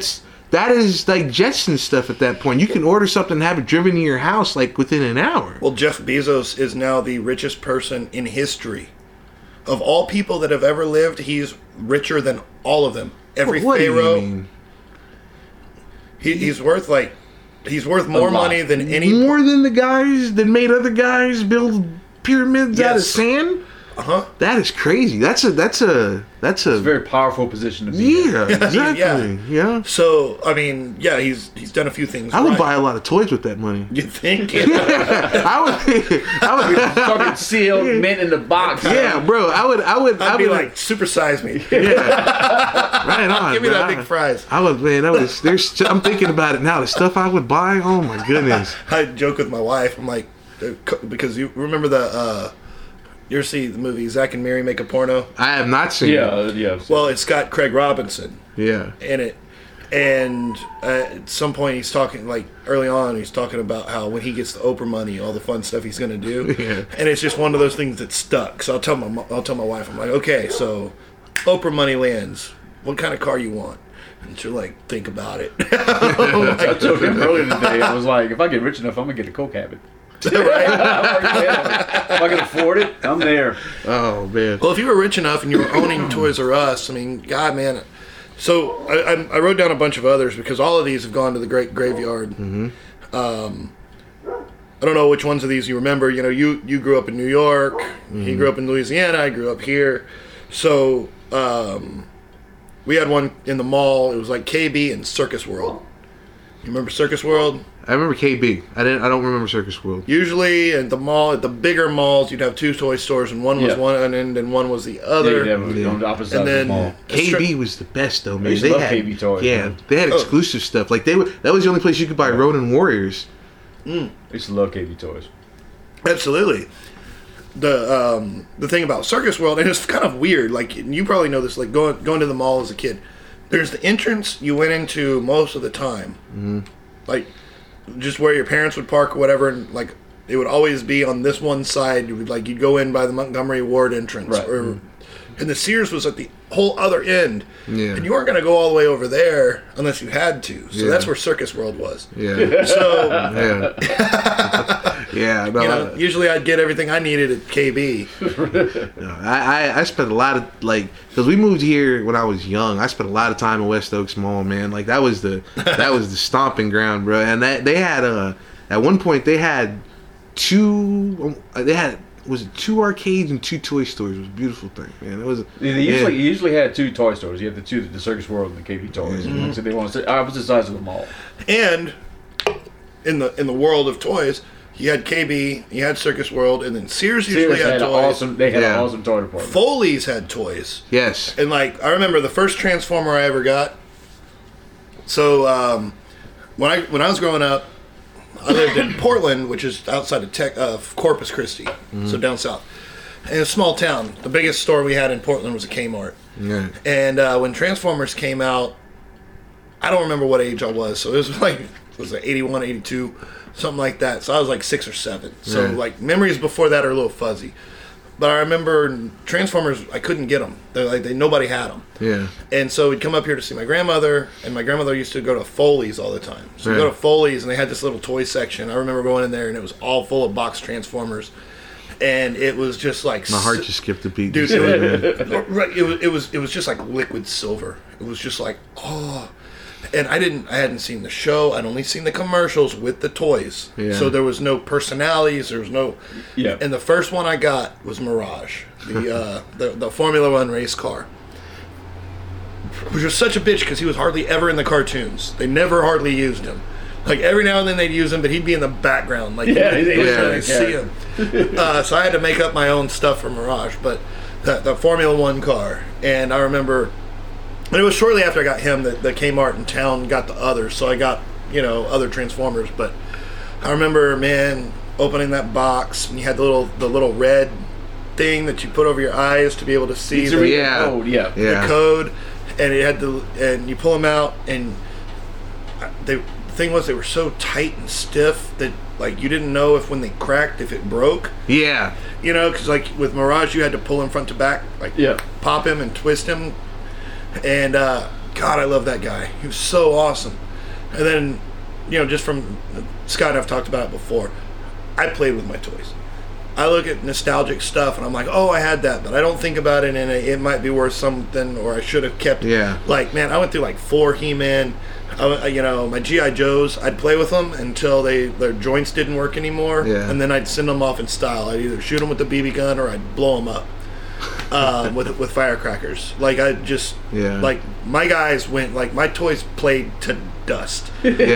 is like Jetson stuff. At that point, you can order something and have it driven to your house like within an hour. Well, Jeff Bezos is now the richest person in history. Of all people that have ever lived, he's richer than all of them. Every What do you pharaoh. mean? He's worth more money than any. More than the guys that made other guys build pyramids out of Yes. sand. Uh-huh. That is crazy. That's a It's a very powerful position to be in. yeah, exactly. Yeah. So I mean, yeah, he's done a few things. I would right. buy a lot of toys with that money. You think? I would. Talking sealed, mint in the box. Yeah, bro. I'd be like, supersize me. Right on. Give me bro. that big fries. I was, man. I'm thinking about it now. The stuff I would buy. Oh my goodness. I joke with my wife. I'm like, because you remember you ever see the movie Zack and Miri Make a Porno? I have not seen it. Yeah. Well, it's got Craig Robinson Yeah. in it. And at some point he's talking, like early on, he's talking about how when he gets the Oprah money, all the fun stuff he's going to do. Yeah. And it's just one of those things that stuck. So I'll tell my wife, I'm like, okay, so Oprah money lands. What kind of car you want? And she'll like, think about it. I told him earlier today, I was like, if I get rich enough, I'm going to get a Coke habit. Right? If I can afford it, I'm there. Oh man. Well, if you were rich enough and you were owning Toys R Us, I mean, God, man. So I wrote down a bunch of others because all of these have gone to the great graveyard. Mm-hmm. I don't know which ones of these you remember. You grew up in New York. He grew up in Louisiana. I grew up here. So we had one in the mall. It was like KB and Circus World. You remember Circus World? I remember KB. I don't remember Circus World. Usually at the mall, at the bigger malls, you'd have two toy stores, and one was one end and one was the other. Yeah, on the opposite side of the mall. KB was the best though, man. I used to love KB toys. Yeah, man. they had exclusive stuff. Like that was the only place you could buy Ronin Warriors. I used to love KB toys. Absolutely. The thing about Circus World, and it's kind of weird. Like you probably know this. Like going to the mall as a kid, there's the entrance you went into most of the time, like just where your parents would park or whatever, and like it would always be on this one side. You'd go in by the Montgomery Ward entrance, Right. And the Sears was at the whole other end, Yeah. and you weren't going to go all the way over there unless you had to. So Yeah. that's where Circus World was. Yeah. So Yeah. Yeah. No, usually I'd get everything I needed at KB. I spent a lot of because we moved here when I was young. I spent a lot of time in West Oaks Mall, man. Like that was the stomping ground, bro. And they had at one point they had two arcades and two toy stores. It was a beautiful thing, man. It was. They usually had two toy stores. You had the Circus World and the KB toys. Mm-hmm. So they want to opposite sides of the mall. And in the world of toys, You had KB, you had Circus World, and then Sears usually had toys. They had an awesome toy department. Foley's had toys. Yes. And like I remember the first Transformer I ever got. So when I was growing up, I lived in Portland, which is outside of Corpus Christi, so down south. In a small town, the biggest store we had in Portland was a Kmart. Yeah. And when Transformers came out, I don't remember what age I was, so it was like 81, 82, something like that. So I was like 6 or 7. So like memories before that are a little fuzzy. But I remember Transformers, I couldn't get them. Nobody had them. Yeah. And so we'd come up here to see my grandmother, and my grandmother used to go to Foley's all the time. So we'd go to Foley's, and they had this little toy section. I remember going in there, and it was all full of box Transformers. And it was just like... My heart just skipped a beat. Dude, it was just like liquid silver. It was just like, oh... And I hadn't seen the show. I'd only seen the commercials with the toys. Yeah. So there was no personalities. There was no. Yeah. And the first one I got was Mirage, the Formula One race car, which was such a bitch because he was hardly ever in the cartoons. They never hardly used him. Like every now and then they'd use him, but he'd be in the background. Like you see him. So I had to make up my own stuff for Mirage, but the Formula One car, and I remember. And it was shortly after I got him that the Kmart in town got the others. So I got, other Transformers. But I remember, man, opening that box and you had the little red thing that you put over your eyes to be able to see the code. The code. And it had and you pull them out, and the thing was they were so tight and stiff that like you didn't know if when they cracked if it broke. Yeah. Because like with Mirage you had to pull him front to back, like pop him and twist him. And God, I love that guy. He was so awesome. And then, just from Scott and I've talked about it before, I played with my toys. I look at nostalgic stuff and I'm like, oh, I had that, but I don't think about it and it might be worth something, or I should have kept. Yeah. Like, man, I went through like 4 He-Man. My G.I. Joes, I'd play with them until their joints didn't work anymore. Yeah. And then I'd send them off in style. I'd either shoot them with the BB gun or I'd blow them up. With firecrackers. Like I just like my guys went like my toys played to dust.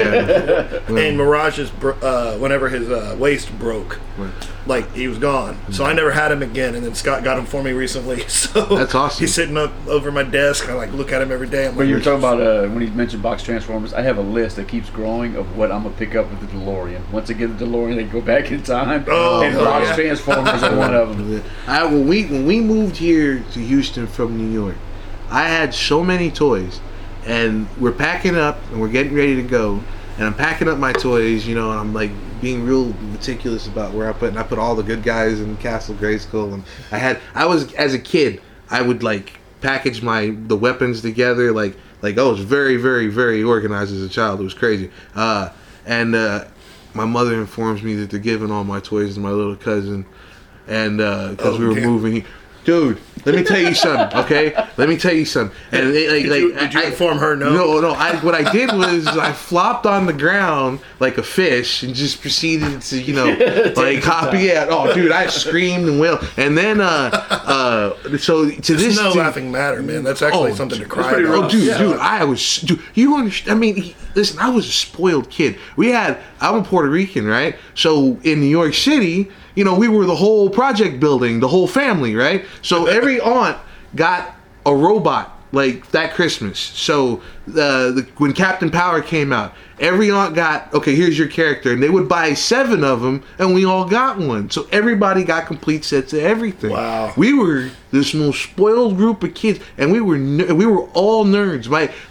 And Mirage's whenever his waist broke, like he was gone. So I never had him again. And then Scott got him for me recently. So that's awesome. He's sitting up over my desk. I like look at him every day. When you're talking about when he mentioned box Transformers, I have a list that keeps growing of what I'm gonna pick up with the DeLorean. Once I get the DeLorean, they go back in time. And box Transformers are one of them. When we moved here to Houston from New York, I had so many toys, and we're packing up and we're getting ready to go, and I'm packing up my toys, and I'm like being real meticulous about where I put all the good guys in Castle Grayskull, and as a kid I would like package the weapons together like I was very, very, very organized as a child. It was crazy. And my mother informs me that they're giving all my toys to my little cousin, and because we were moving. Dude, let me tell you something, okay? Let me tell you something. And did you inform her? No. No. What I did was I flopped on the ground like a fish and just proceeded to, like copy it. Oh, dude, I screamed and wailed. And then, so to it's this, no laughing matter, man. That's actually something to cry about. Oh, dude, you understand? I mean, listen, I was a spoiled kid. I'm a Puerto Rican, right? So in New York City, we were the whole project building, the whole family, right? So every aunt got a robot like that Christmas. So when Captain Power came out, every aunt got, okay, here's your character. And they would buy 7 of them, and we all got one. So everybody got complete sets of everything. Wow. We were this most spoiled group of kids, and we were all nerds.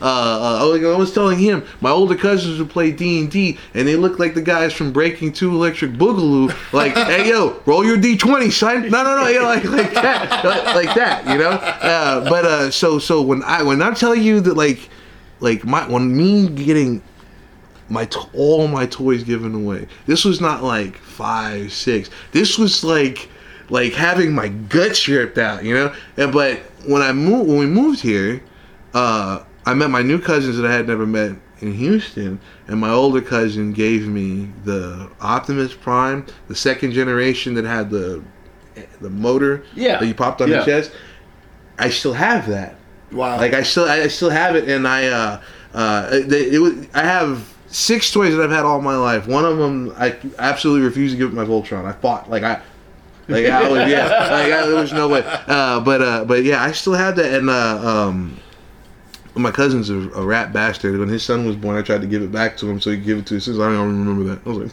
I was telling him, my older cousins would play D&D, and they looked like the guys from Breaking 2 Electric Boogaloo. Like, hey, yo, roll your D20, son. No, like that. Like that, But so when I tell you that, when me getting all my toys given away, this was not like 5, 6. This was like having my guts ripped out, But when we moved here, I met my new cousins that I had never met in Houston, and my older cousin gave me the Optimus Prime, the 2nd generation that had the motor that you popped on your chest. I still have that. Wow! Like I still have it, and I have 6 toys that I've had all my life. One of them, I absolutely refuse to give up my Voltron. I fought there was no way. But yeah, I still have that. And my cousin's a rat bastard. When his son was born, I tried to give it back to him so he could give it to his sister. I don't even remember that. I was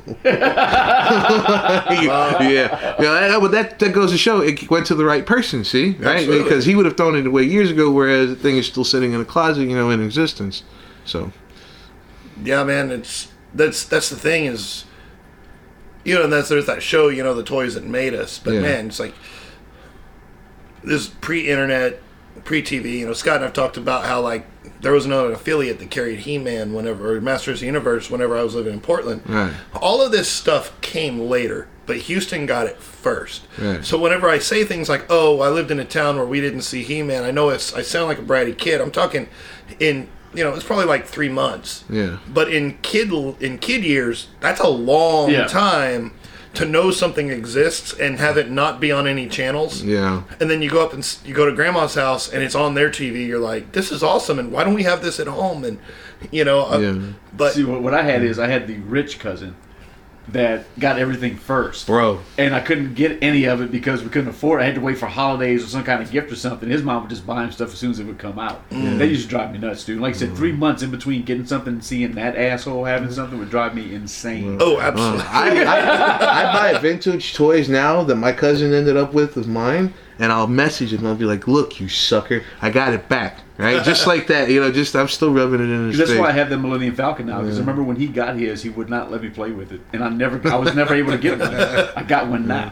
like, yeah. But that goes to show it went to the right person. See, right? Absolutely. Because he would have thrown it away years ago, whereas the thing is still sitting in a closet, in existence. So. Yeah, man, that's the thing is, and there's that show, the toys that made us. But man, it's like this pre-internet, pre-TV. Scott and I've talked about how like there was no affiliate that carried He-Man or Masters of the Universe whenever I was living in Portland. Right. All of this stuff came later, but Houston got it first. Right. So whenever I say things like, "Oh, I lived in a town where we didn't see He-Man," I know I sound like a bratty kid. I'm talking in. It's probably like 3 months. Yeah. But in kid years, that's a long time to know something exists and have it not be on any channels. Yeah. And then you go up and you go to grandma's house and it's on their TV. You're like, this is awesome, and why don't we have this at home? And but see, what I had is I had the rich cousin that got everything first, bro, and I couldn't get any of it because we couldn't afford it. I had to wait for holidays or some kind of gift or something. His mom would just buy him stuff as soon as it would come out. That used to drive me nuts, dude. Like I said, 3 months in between getting something and seeing that asshole having something would drive me insane. Oh, absolutely. I buy vintage toys now that my cousin ended up with mine, and I'll message him. I'll be like, "Look, you sucker, I got it back." Right, just like that, I'm still rubbing it in his face. That's why I have the Millennium Falcon now. Because I remember when he got his, he would not let me play with it, and I was never able to get one. I got one now.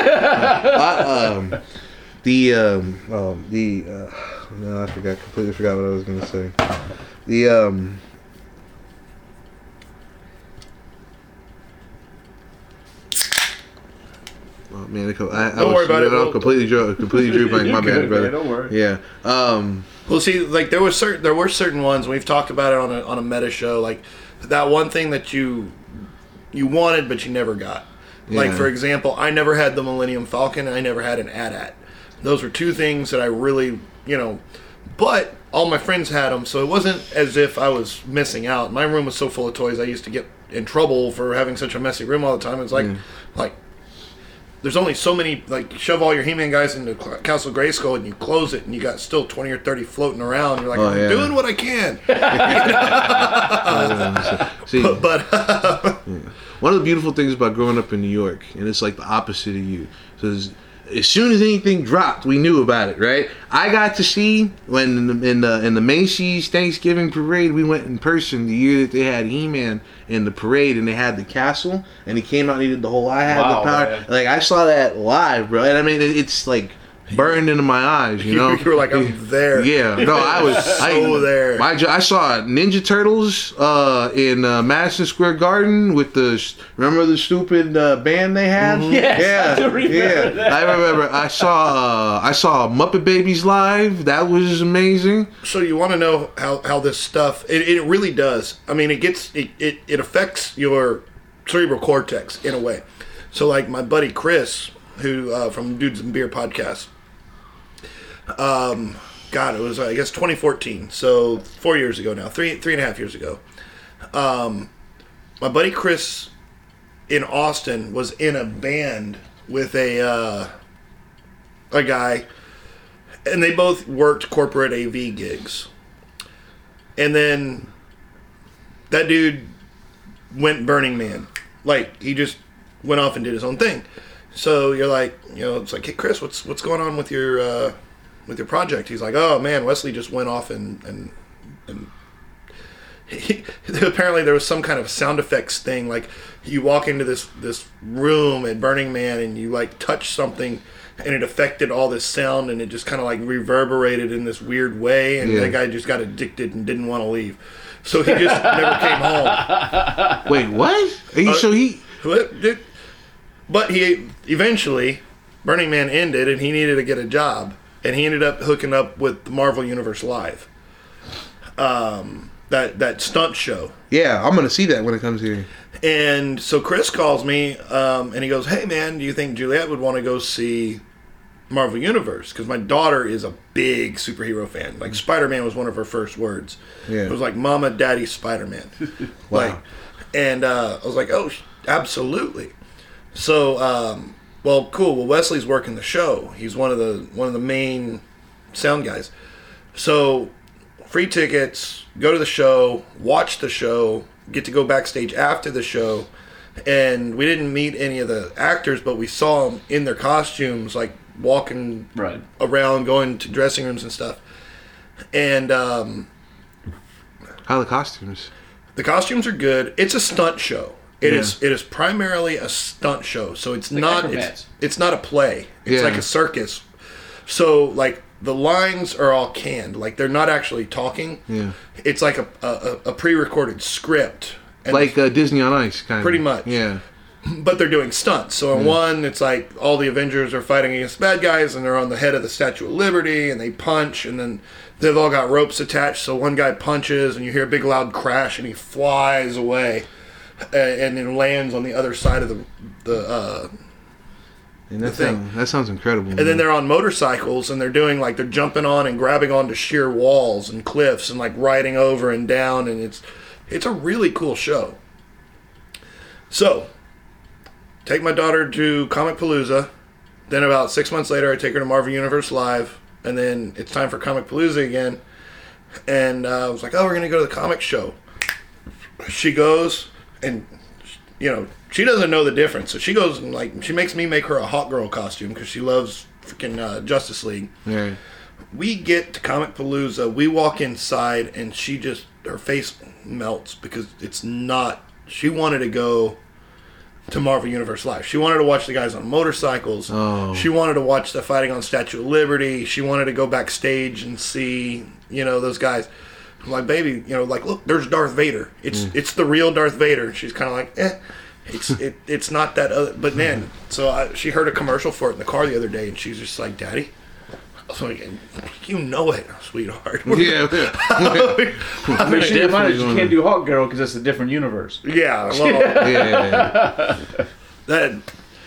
No, I completely forgot what I was going to say. Oh man, don't worry about it. Completely drew blank. My bad, brother. Man, don't worry. Yeah. Well, see, like there were certain ones. We've talked about it on a meta show, like that one thing that you wanted but you never got. Yeah. Like for example, I never had the Millennium Falcon, and I never had an AT-AT. Those were 2 things that I really, but all my friends had them, so it wasn't as if I was missing out. My room was so full of toys, I used to get in trouble for having such a messy room all the time. It's like there's only so many, like, shove all your He-Man guys into Castle Grayskull and you close it and you got still 20 or 30 floating around. You're like, I'm doing what I can. See, but one of the beautiful things about growing up in New York, and it's like the opposite of you, so as soon as anything dropped, we knew about it, right? I got to see when in the Macy's Thanksgiving parade, we went in person the year that they had He-Man in the parade, and they had the castle, and he came out and he did the whole I Had the Power. Man. Like, I saw that live, bro, and I mean, it's like burned into my eyes, you know? You were like, I'm there. Yeah, no, I was there. I saw Ninja Turtles in Madison Square Garden with remember the stupid band they had? Mm-hmm. Yes, I remember that. I remember. I saw Muppet Babies live. That was amazing. So you want to know how this stuff? It really does. I mean, it affects your cerebral cortex in a way. So like my buddy Chris, who from Dudes and Beer podcast. It was I guess 2014, so 4 years ago now, three and a half years ago. My buddy Chris in Austin was in a band with a guy, and they both worked corporate AV gigs. And then that dude went Burning Man, like he just went off and did his own thing. So you're like, it's like, hey Chris, what's going on with your project? He's like, oh man, Wesley just went off and apparently there was some kind of sound effects thing. Like you walk into this room at Burning Man and you like touch something and it affected all this sound and it just kind of like reverberated in this weird way. And that guy just got addicted and didn't want to leave. So he just never came home. Wait, what? But he eventually, Burning Man ended, and he needed to get a job, and he ended up hooking up with the Marvel Universe Live, that stunt show. Yeah, I'm gonna see that when it comes here. And so Chris calls me, and he goes, "Hey man, do you think Juliet would want to go see Marvel Universe, because my daughter is a big superhero fan. Like, Spider-Man was one of her first words. Yeah. It was like, Mama, Daddy, Spider-Man. Wow. Like, and I was like, oh, absolutely. So, well, cool. Well, Wesley's working the show. He's one of the main sound guys. So, free tickets, go to the show, watch the show, get to go backstage after the show. And we didn't meet any of the actors, but we saw them in their costumes, like walking around, going to dressing rooms and stuff. And how are the costumes? The costumes are good. It's a stunt show. It is primarily a stunt show. So it's like not it's not a play. It's like a circus. So like the lines are all canned. Like they're not actually talking. Yeah. It's like a pre-recorded script. And like Disney on Ice, kind of. Pretty much. Yeah. But they're doing stunts. So in one, it's like all the Avengers are fighting against bad guys, and they're on the head of the Statue of Liberty, and they punch, and then they've all got ropes attached. So one guy punches, and you hear a big loud crash, and he flies away, and then lands on the other side of the thing. That sounds incredible. And then they're on motorcycles, and they're doing like they're jumping on and grabbing onto sheer walls and cliffs, and like riding over and down, and it's a really cool show. So, take my daughter to Comic Palooza. Then about 6 months later, I take her to Marvel Universe Live. And then it's time for Comic Palooza again. And I was like, oh, we're going to go to the comic show. She goes, and, you know, she doesn't know the difference. So she goes and, like, she makes me make her a Hawk Girl costume because she loves freaking Justice League. Yeah. We get to Comic Palooza. We walk inside, and her face melts because it's not. She wanted to go to Marvel Universe Live. She wanted to watch the guys on motorcycles. Oh. She wanted to watch the fighting on Statue of Liberty. She wanted to go backstage and see, you know, those guys. I'm like, baby, you know, like, look, there's Darth Vader. It's the real Darth Vader. She's kind of like, it's not that other. But man, so she heard a commercial for it in the car the other day, and she's just like, Daddy. So you know it, sweetheart. Yeah. I mean, she reminded you can't do Hawk Girl because it's a different universe. Yeah. Well, Yeah. that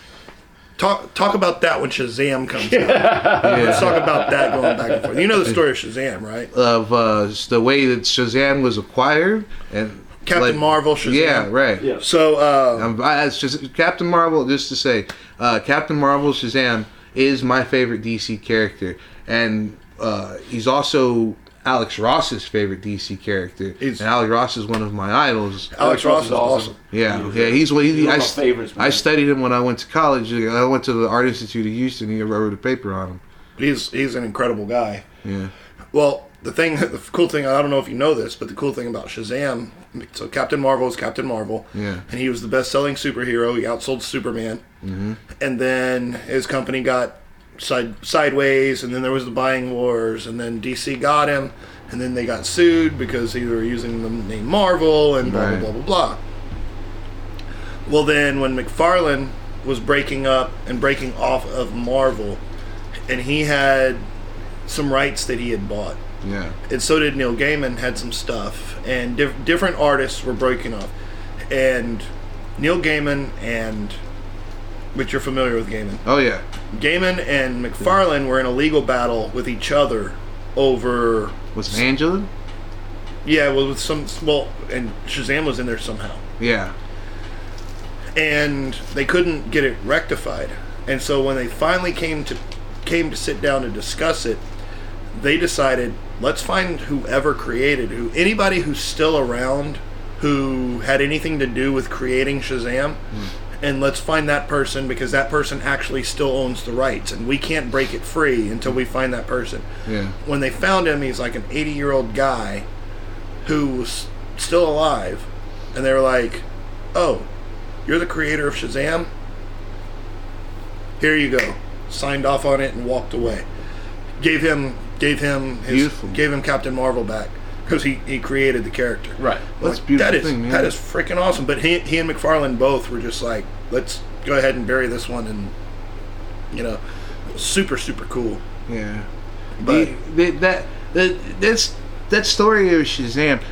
talk about that when Shazam comes out. Let's talk about that going back and forth. You know the story of Shazam, right? Of the way that Shazam was acquired and Captain Marvel, Shazam. Yeah, right. Yeah. So it's just Captain Marvel. Just to say, Captain Marvel Shazam is my favorite DC character, and he's also Alex Ross's favorite DC character. And Alex Ross is one of my idols. Alex Ross is awesome. Yeah, he's favorites. I studied him when I went to college. I went to the Art Institute of Houston. He wrote a paper on him. He's an incredible guy. Yeah. Well, the cool thing, I don't know if you know this, but the cool thing about Shazam, so Captain Marvel is Captain Marvel. Yeah. And he was the best-selling superhero. He outsold Superman. Mm-hmm. And then his company got sideways, and then there was the buying wars, and then DC got him, and then they got sued because they were using the name Marvel, and blah, blah, blah, blah, blah. Well, then when McFarlane was breaking up and breaking off of Marvel, and he had some rights that he had bought. Yeah. And so did Neil Gaiman, had some stuff. And different artists were breaking off. And Neil Gaiman which you're familiar with Gaiman. Oh, yeah. Gaiman and McFarlane were in a legal battle with each other over... Was it Angela? Yeah, well, and Shazam was in there somehow. Yeah. And they couldn't get it rectified. And so when they finally came to sit down to discuss it, they decided, let's find anybody who's still around who had anything to do with creating Shazam, and let's find that person, because that person actually still owns the rights, and we can't break it free until we find that person. Yeah. When they found him, he's like an 80-year-old guy who was still alive, and they were like, oh, you're the creator of Shazam? Here you go. Signed off on it and walked away. Gave him Captain Marvel back because he created the character. Right. That's a beautiful thing, man. That is freaking awesome. But he and McFarlane both were just like, let's go ahead and bury this one, and super, super cool. Yeah. But that story of Shazam,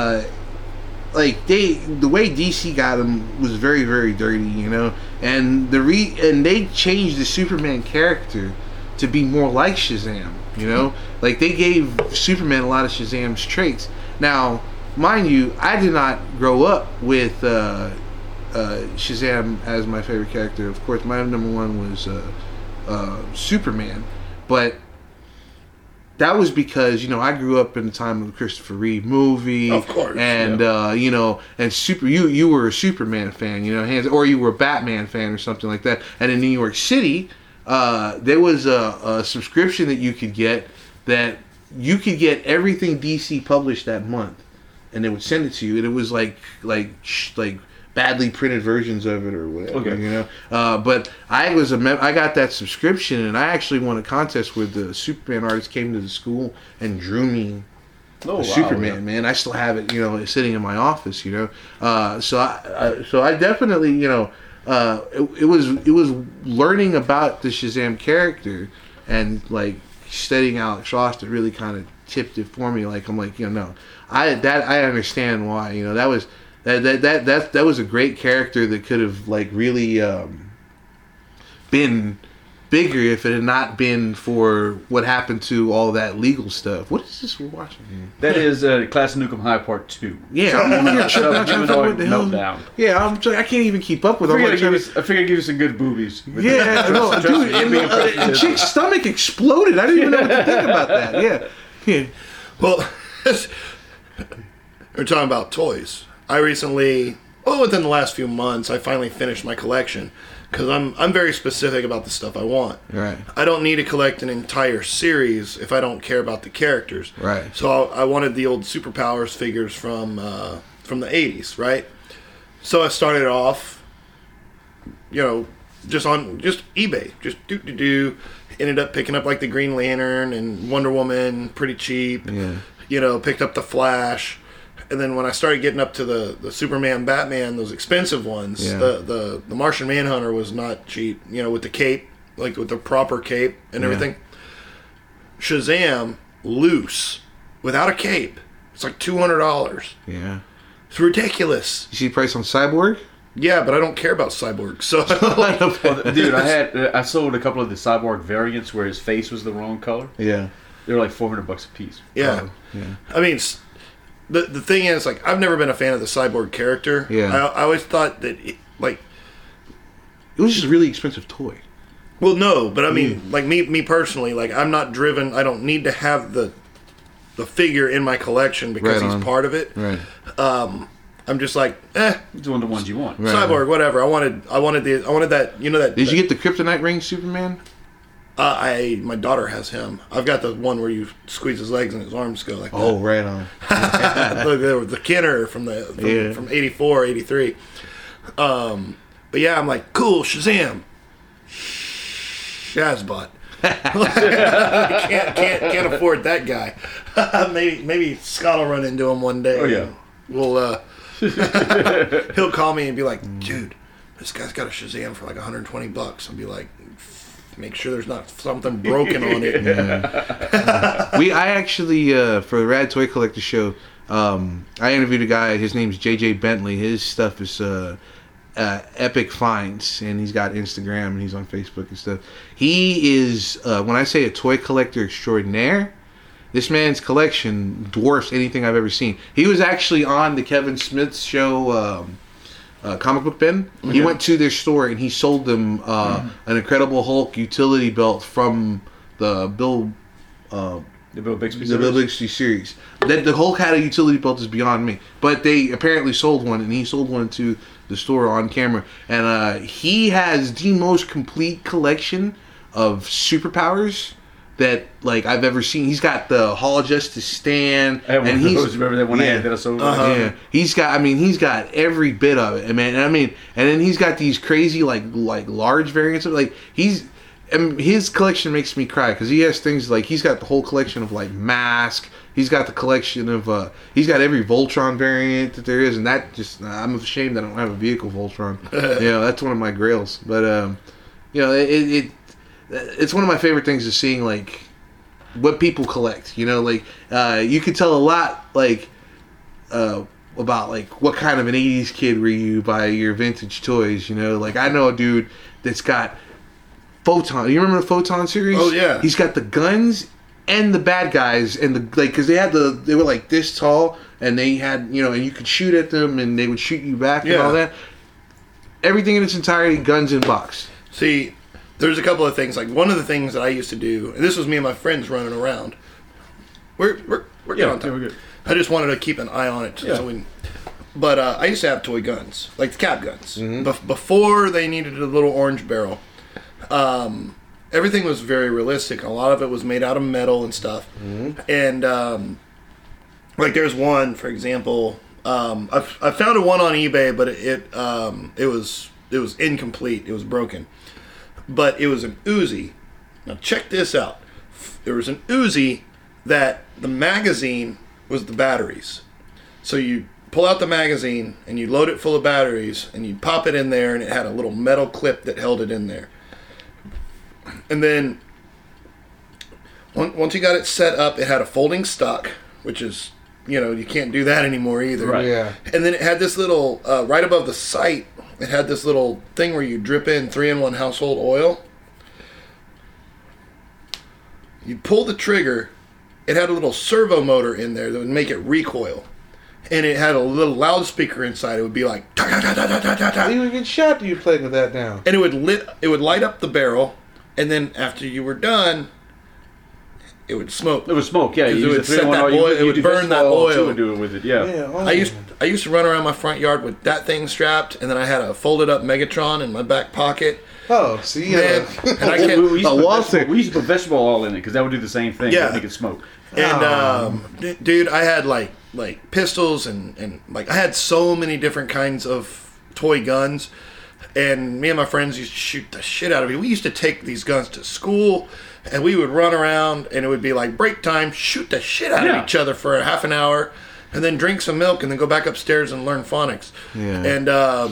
the way DC got him was very, very dirty, and they changed the Superman character to be more like Shazam. You know, like they gave Superman a lot of Shazam's traits. Now, mind you, I did not grow up with Shazam as my favorite character. Of course, my number one was Superman, but that was because, you know, I grew up in the time of the Christopher Reeve movie, of course, and you know, and you were a Superman fan, you know, or you were a Batman fan or something like that. And in New York City, there was a subscription that you could get everything DC published that month, and they would send it to you, and it was like badly printed versions of it or whatever, you know. But I got that subscription, and I actually won a contest where the Superman artist came to the school and drew me Superman. Man, I still have it, you know, sitting in my office, you know. So I definitely, you know, it was learning about the Shazam character and like studying Alex Ross that really kind of tipped it for me. Like, I'm like, you know, I understand why, you know, that was a great character that could have like really been bigger if it had not been for what happened to all that legal stuff. What is this we're watching here? That is Class of Nukem High Part 2. Yeah, I'm over here tripping out trying to find what the hell. Meltdown. Yeah, I can't even keep up with it. I figured I'd give you some good boobies. Yeah, no, dude, and the chick's stomach exploded. I didn't even know what to think about that. Yeah. Well, we're talking about toys. I recently, within the last few months, I finally finished my collection because I'm very specific about the stuff I want. Right. I don't need to collect an entire series if I don't care about the characters. Right. So I wanted the old Superpowers figures from the 80s, right? So I started off, you know, just eBay, just do. Ended up picking up like the Green Lantern and Wonder Woman pretty cheap. Yeah. You know, picked up the Flash. And then when I started getting up to the Superman, Batman, those expensive ones, the Martian Manhunter was not cheap, you know, with the cape, like with the proper cape and everything. Shazam, loose, without a cape, it's like $200. Yeah. It's ridiculous. You see the price on Cyborg? Yeah, but I don't care about Cyborg. So, dude, I sold a couple of the Cyborg variants where his face was the wrong color. Yeah. They were like $400 a piece. Yeah. Yeah. I mean, the thing is, like, I've never been a fan of the Cyborg character. Yeah. I always thought that, it was just a really expensive toy. Well, no, but I mean, like, me personally, like, I'm not driven. I don't need to have the figure in my collection because he's part of it. Right. I'm just like, It's one of the ones you want. Right. Cyborg, whatever. I wanted that. You know that. Did you get the Kryptonite ring Superman? My daughter has him. I've got the one where you squeeze his legs and his arms go like that. Oh, right on. the Kenner from 84, 83. But yeah, I'm like, cool, Shazam. Shazbot. can't afford that guy. maybe Scott will run into him one day. Oh yeah. We'll he'll call me and be like, dude, this guy's got a Shazam for like $120. I'll be like, make sure there's not something broken on it. I actually for the Rad Toy Collector show, I interviewed a guy. His name's JJ Bentley. His stuff is Epic Finds, and he's got Instagram and he's on Facebook and stuff. He is when I say a toy collector extraordinaire, this man's collection dwarfs anything I've ever seen. He was actually on the Kevin Smith show, Comic Book Ben. Mm-hmm. He went to their store and he sold them an Incredible Hulk utility belt from the Bill Bixby series. That the Hulk had a utility belt is beyond me, but they apparently sold one, and he sold one to the store on camera. And he has the most complete collection of superpowers that like I've ever seen. He's got the Hall of Justice stand, and he's remember that one I had that I sold. Yeah, he's got every bit of it, man. And then he's got these crazy like large variants of his collection makes me cry because he has things like he's got the whole collection of like Mask. He's got the collection of he's got every Voltron variant that there is, and that just I'm ashamed that I don't have a vehicle Voltron. That's one of my grails. But it's one of my favorite things is seeing like what people collect. You could tell a lot about like what kind of an 80s kid were you by your vintage toys. I know a dude that's got Photon. You remember the Photon series? Oh, yeah. He's got the guns and the bad guys and because they were like this tall and they had, and you could shoot at them and they would shoot you back and all that. Everything in its entirety, guns in box. See, there's a couple of things. Like one of the things that I used to do, and this was me and my friends running around. We're good on time. We're good. I just wanted to keep an eye on it. But I used to have toy guns, like the cap guns. Before they needed a little orange barrel, everything was very realistic. A lot of it was made out of metal and stuff. And like there's one, for example, I found a one on eBay, but it was incomplete. It was broken. But it was an Uzi. Now check this out. There was an Uzi that the magazine was the batteries. So you pull out the magazine and you load it full of batteries and you pop it in there and it had a little metal clip that held it in there. And then once you got it set up, it had a folding stock, which is, you can't do that anymore either. Right. Yeah. And then it had this little, right above the sight, it had this little thing where you drip in 3-in-1 household oil. You'd pull the trigger, it had a little servo motor in there that would make it recoil. And it had a little loudspeaker inside. It would be like, ta ta ta ta ta ta ta. You would get shot. Do you play with that now? And it would light up the barrel, and then after you were done, it would smoke. It would smoke, yeah. It would set that oil. It would burn that oil. And do it with it, yeah. I used to run around my front yard with that thing strapped, and then I had a folded up Megatron in my back pocket. Oh, see, Man, and I kept, we used to put vegetable oil in it because that would do the same thing. Yeah. Make it smoke. And dude, I had like pistols and like I had so many different kinds of toy guns, and me and my friends used to shoot the shit out of it. We used to take these guns to school, and we would run around, and it would be like break time, shoot the shit out of each other for a half an hour, and then drink some milk, and then go back upstairs and learn phonics. Yeah. And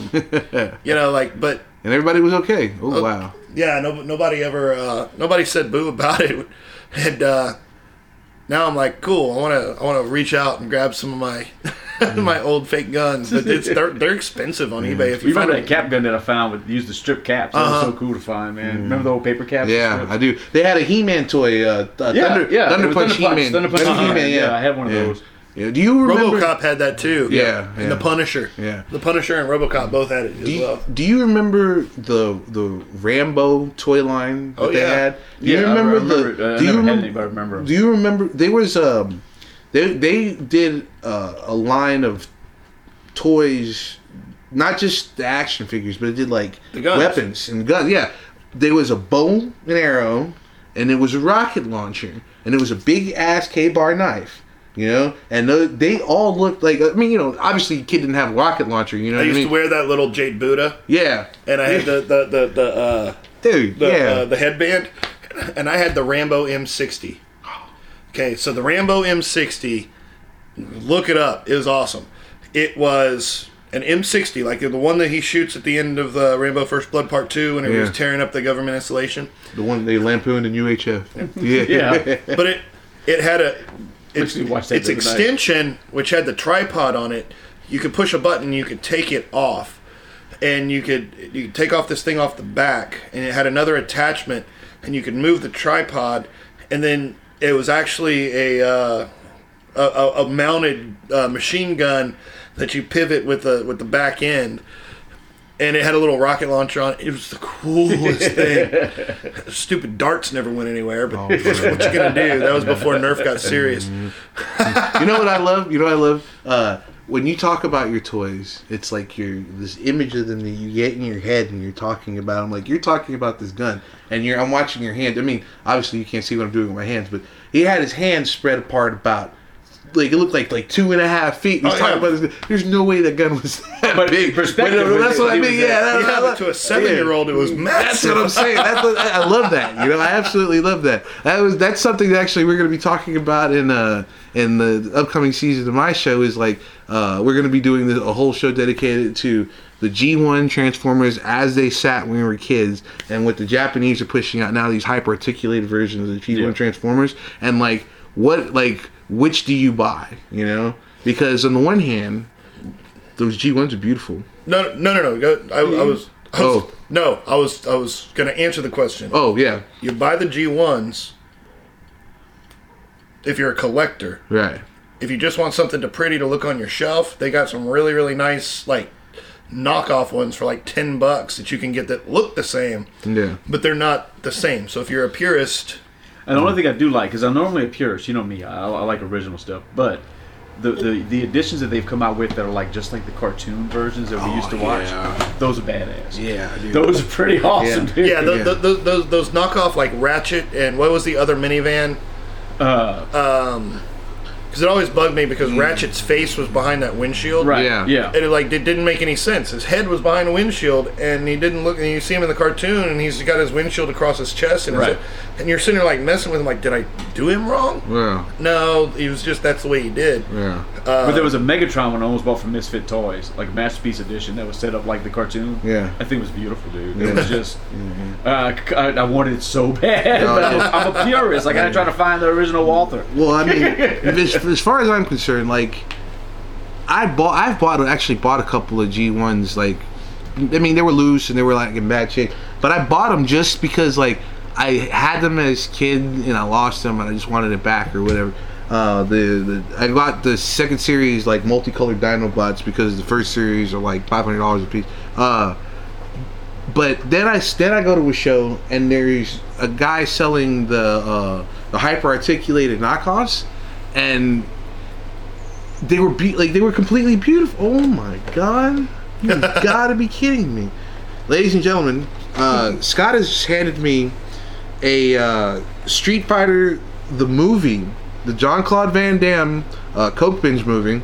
but. And everybody was okay. Oh, wow. Yeah, nobody ever, nobody said boo about it. And now I'm like, cool, I want to reach out and grab some of my my old fake guns. But they're expensive on eBay. If you find that cap gun that I found used the strip caps. That was so cool to find, man. Remember the old paper caps? Yeah, I do. They had a He-Man toy, Thunder Punch He-Man. Thunder Punch He-Man, yeah. I had one of those. Yeah. Do you remember? RoboCop had that too. Yeah. And the Punisher. Yeah. The Punisher and RoboCop both had it as well. Do you remember the Rambo toy line that they had? Do you remember I never had any, but I remember them. Do you remember? There was they did a line of toys, not just the action figures, but it did like weapons and guns. Yeah, there was a bow and arrow, and it was a rocket launcher, and it was a big ass K-bar knife. And they all looked like, obviously, kid didn't have a rocket launcher. I used to wear that little Jade Buddha. Yeah, and I had the headband, and I had the Rambo M60. Okay, so the Rambo M60, look it up. It was awesome. It was an M60, like the one that he shoots at the end of the Rambo First Blood Part 2 when he was tearing up the government installation. The one they lampooned in UHF. Yeah. But it had its extension, which had the tripod on it. You could push a button, you could take it off, and you could take off this thing off the back, and it had another attachment, and you could move the tripod, and then it was actually a mounted machine gun that you pivot with the back end. And it had a little rocket launcher on it. It was the coolest thing. Stupid darts never went anywhere, but what you gonna do? That was before Nerf got serious. You know what I love? When you talk about your toys, it's like this image of them that you get in your head, and you're talking about them. Like you're talking about this gun, and I'm watching your hand. I mean, obviously you can't see what I'm doing with my hands, but he had his hands spread apart about. Like it looked like 2.5 feet. He's talking about this. There's no way that gun was that big. Perspective. That's what I mean. But to a 7-year-old, it was massive. That's what I'm saying. I love that. I absolutely love that. That's something that actually we're going to be talking about in the upcoming season of my show. Is like we're going to be doing a whole show dedicated to the G1 Transformers as they sat when we were kids, and what the Japanese are pushing out now, these hyper-articulated versions of the G1 Transformers, and which do you buy? Because on the one hand, those G1s are beautiful. No. I was No, I was going to answer the question. Oh, yeah. You buy the G1s if you're a collector. Right. If you just want something pretty to look on your shelf, they got some really, really nice, like, knockoff ones for like $10 that you can get that look the same. Yeah. But they're not the same. So if you're a purist... And the only thing I do like, because I'm normally a purist, you know me, I like original stuff, but the editions that they've come out with that are like just like the cartoon versions that we used to watch, those are badass. Yeah, dude. Those are pretty awesome, dude. Yeah, those knockoff like Ratchet and what was the other minivan? Because it always bugged me because Ratchet's face was behind that windshield. Right. Yeah. Yeah. And it didn't make any sense. His head was behind the windshield, and he didn't look. And you see him in the cartoon, and he's got his windshield across his chest, and Right. and you're sitting there like messing with him, like, did I do him wrong? Yeah. No, he was just that's the way he did. Yeah. But there was a Megatron one I almost bought from Misfit Toys, like a Masterpiece Edition that was set up like the cartoon. Yeah. I think it was beautiful, dude. It was just, I wanted it so bad, but I'm a purist. Like, I try to find the original Walther. Well, I mean, as far as I'm concerned, like, I've actually bought a couple of G1s. Like, I mean, they were loose and they were like in bad shape, but I bought them just because like I had them as a kid and I lost them and I just wanted it back or whatever. I got the second series like multicolored Dinobots because the first series are like $500 a piece. But then I go to a show and there's a guy selling the hyper articulated knockoffs, and they were completely beautiful. Oh my god! You gotta be kidding me, ladies and gentlemen. Scott has handed me a Street Fighter the movie, the Jean-Claude Van Damme Coke Binge movie,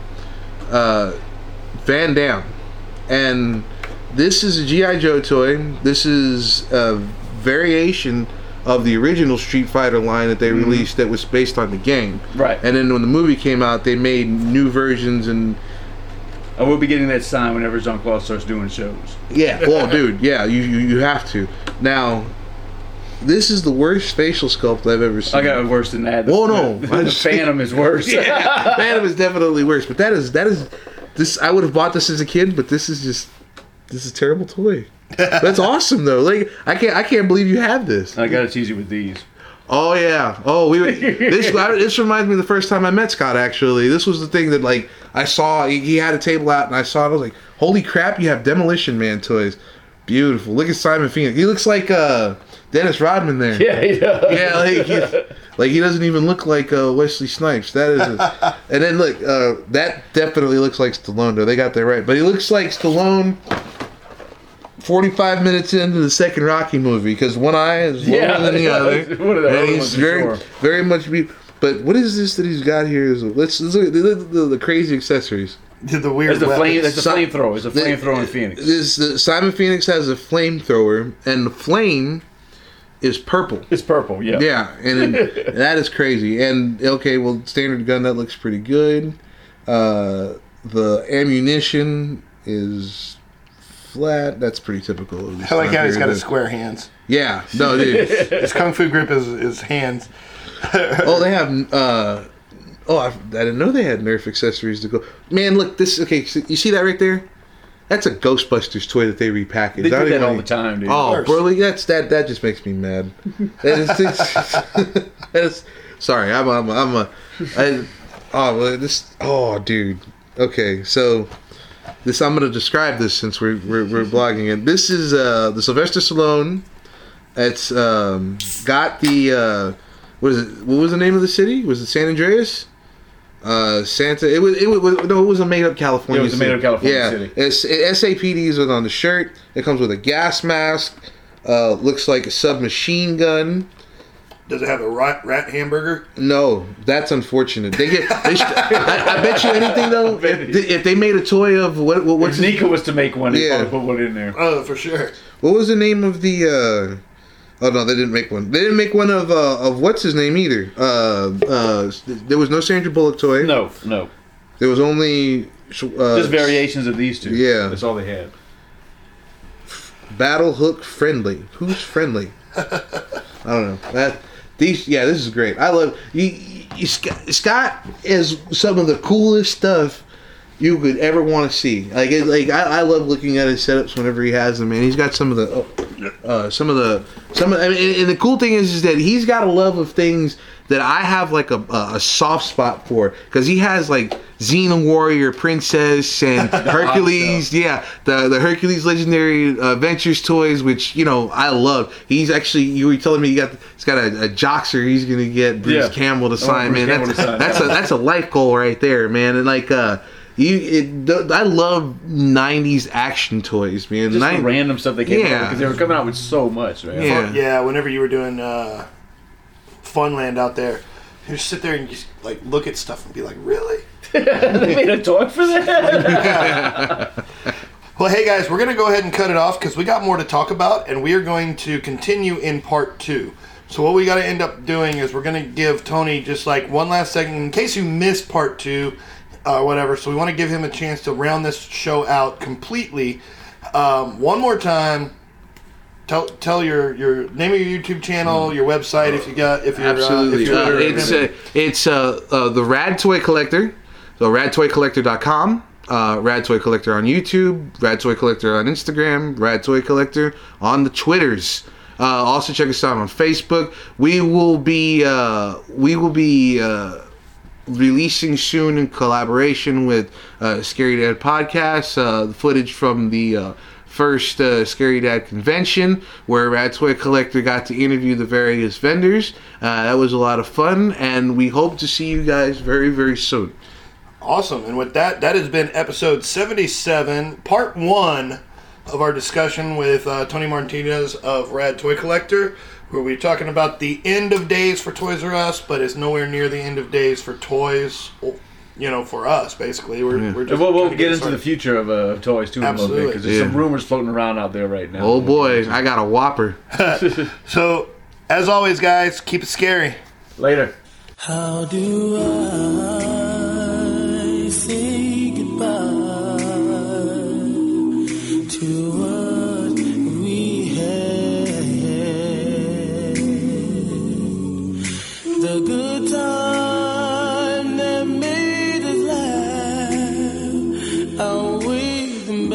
Van Damme, and this is a G.I. Joe toy. This is a variation of the original Street Fighter line that they released that was based on the game. Right. And then when the movie came out, they made new versions and... I will be getting that sign whenever Jean-Claude starts doing shows. Yeah, well, dude, yeah, you have to. Now, this is the worst facial sculpt I've ever seen. I got worse than that. Oh, no. The Phantom is worse. Yeah, Phantom is definitely worse. But that is this. I would have bought this as a kid, but this is a terrible toy. That's awesome though. Like I can't believe you have this. I gotta tease you with these. Oh yeah. Oh, this reminds me of the first time I met Scott. Actually, this was the thing that like I saw. He had a table out, and I saw it. I was like, "Holy crap! You have Demolition Man toys. Beautiful. Look at Simon Phoenix. He looks like Dennis Rodman there. Yeah, he does. Yeah, like he doesn't even look like Wesley Snipes. That is, and then look, that definitely looks like Stallone. Though they got that right, but he looks like Stallone. 45 minutes into the second Rocky movie, because one eye is lower than the other, and he's very much. But what is this that he's got here? Let's look at the crazy accessories. The weird. That's the flamethrower. It's a flamethrower in Phoenix. Simon Phoenix has a flamethrower, and the flame is purple. It's purple, yeah. Yeah, and that is crazy. And okay, well, standard gun, that looks pretty good. The ammunition is flat. That's pretty typical. I like how he's got his square hands. Yeah, no, dude. His kung fu grip is hands. Oh, they have. I didn't know they had Nerf accessories to go. Man, look, this. Okay, so you see that right there? That's a Ghostbusters toy that they repackaged. They do that all the time, dude. Oh, bro, that just makes me mad. That is, sorry, dude. Okay, so. I'm going to describe this since we're blogging it. This is the Sylvester Stallone. It's got the what was the name of the city? Was it San Andreas? Santa. It was a made up California. It was a made up California city. It's SAPD's on the shirt. It comes with a gas mask. Looks like a submachine gun. Does it have a rat hamburger? No, that's unfortunate. I bet you anything though. If they made a toy of what's if Nika was to make one, they'd probably put one in there. Oh, for sure. What was the name of the? Oh no, they didn't make one. They didn't make one of what's his name either. There was no Sandra Bullock toy. No. There was only just variations of these two. Yeah, that's all they had. Battle Hook friendly. Who's friendly? I don't know. This is great. I love Scott is some of the coolest stuff you could ever want to see. I love looking at his setups whenever he has them, man. He's got some of the and the cool thing is that he's got a love of things that I have like a soft spot for, because he has like Xena Warrior Princess and Hercules, the Hercules Legendary Adventures toys, which I love. He's actually, you were telling me he's got a Joxer he's gonna get Bruce Campbell to sign, man. That's a life goal right there, man. And like I love 90s action toys, man. Just the random stuff they came out with, because they were coming out with so much, right? Yeah, whenever you were doing Funland out there, you just sit there and just like look at stuff and be like, really? They made a toy for that? Well, hey guys, we're going to go ahead and cut it off because we got more to talk about, and we are going to continue in part 2. So what we got to end up doing is we're going to give Tony just like one last second in case you missed part 2 or whatever. So we want to give him a chance to round this show out completely. One more time. Tell your name of your YouTube channel, your website if you're absolutely. It's the Rad Toy Collector. So radtoycollector.com, Rad Toy Collector on YouTube, Rad Toy Collector on Instagram, Rad Toy Collector on the Twitters. Also check us out on Facebook. We will be releasing soon in collaboration with Scary Dad Podcast the footage from the first Scary Dad convention, where Rad Toy Collector got to interview the various vendors. That was a lot of fun, and we hope to see you guys very, very soon. Awesome. And with that has been episode 77, part 1 of our discussion with Tony Martinez of Rad Toy Collector, where we're talking about the end of days for Toys R Us, but it's nowhere near the end of days for toys. For us, basically. We're just we'll get into the future of toys, too, in a little bit, because there's some rumors floating around out there right now. Oh, boy. I got a whopper. So, as always, guys, keep it scary. Later. How do I say goodbye to what we had? The good time that made us laugh, outweigh them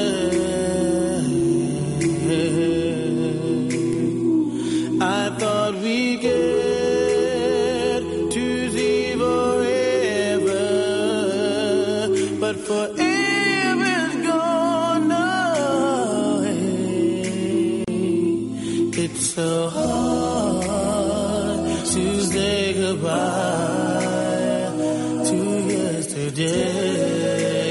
bad. I thought we get to see forever, but forever's gone away. It's so hard to say goodbye to yesterday.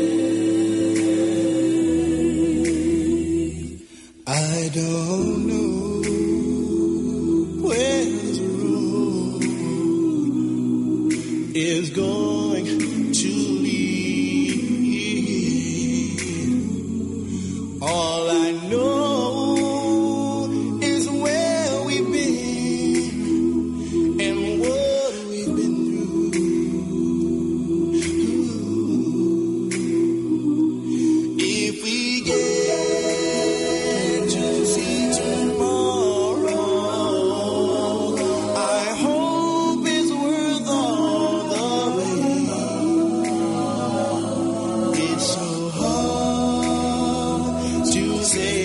I don't know where this road is going to lead. All I know is where we've been and what we've been through. If we get to see tomorrow, I hope it's worth all the wait. It's so hard to say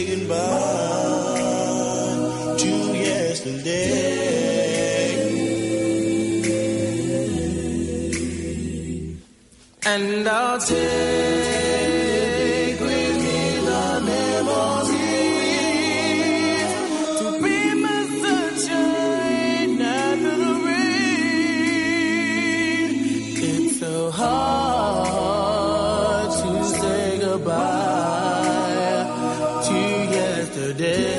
goodbye to yesterday. And I'll take with me the memories to bring my sunshine after the rain. It's so hard to say goodbye to yesterday.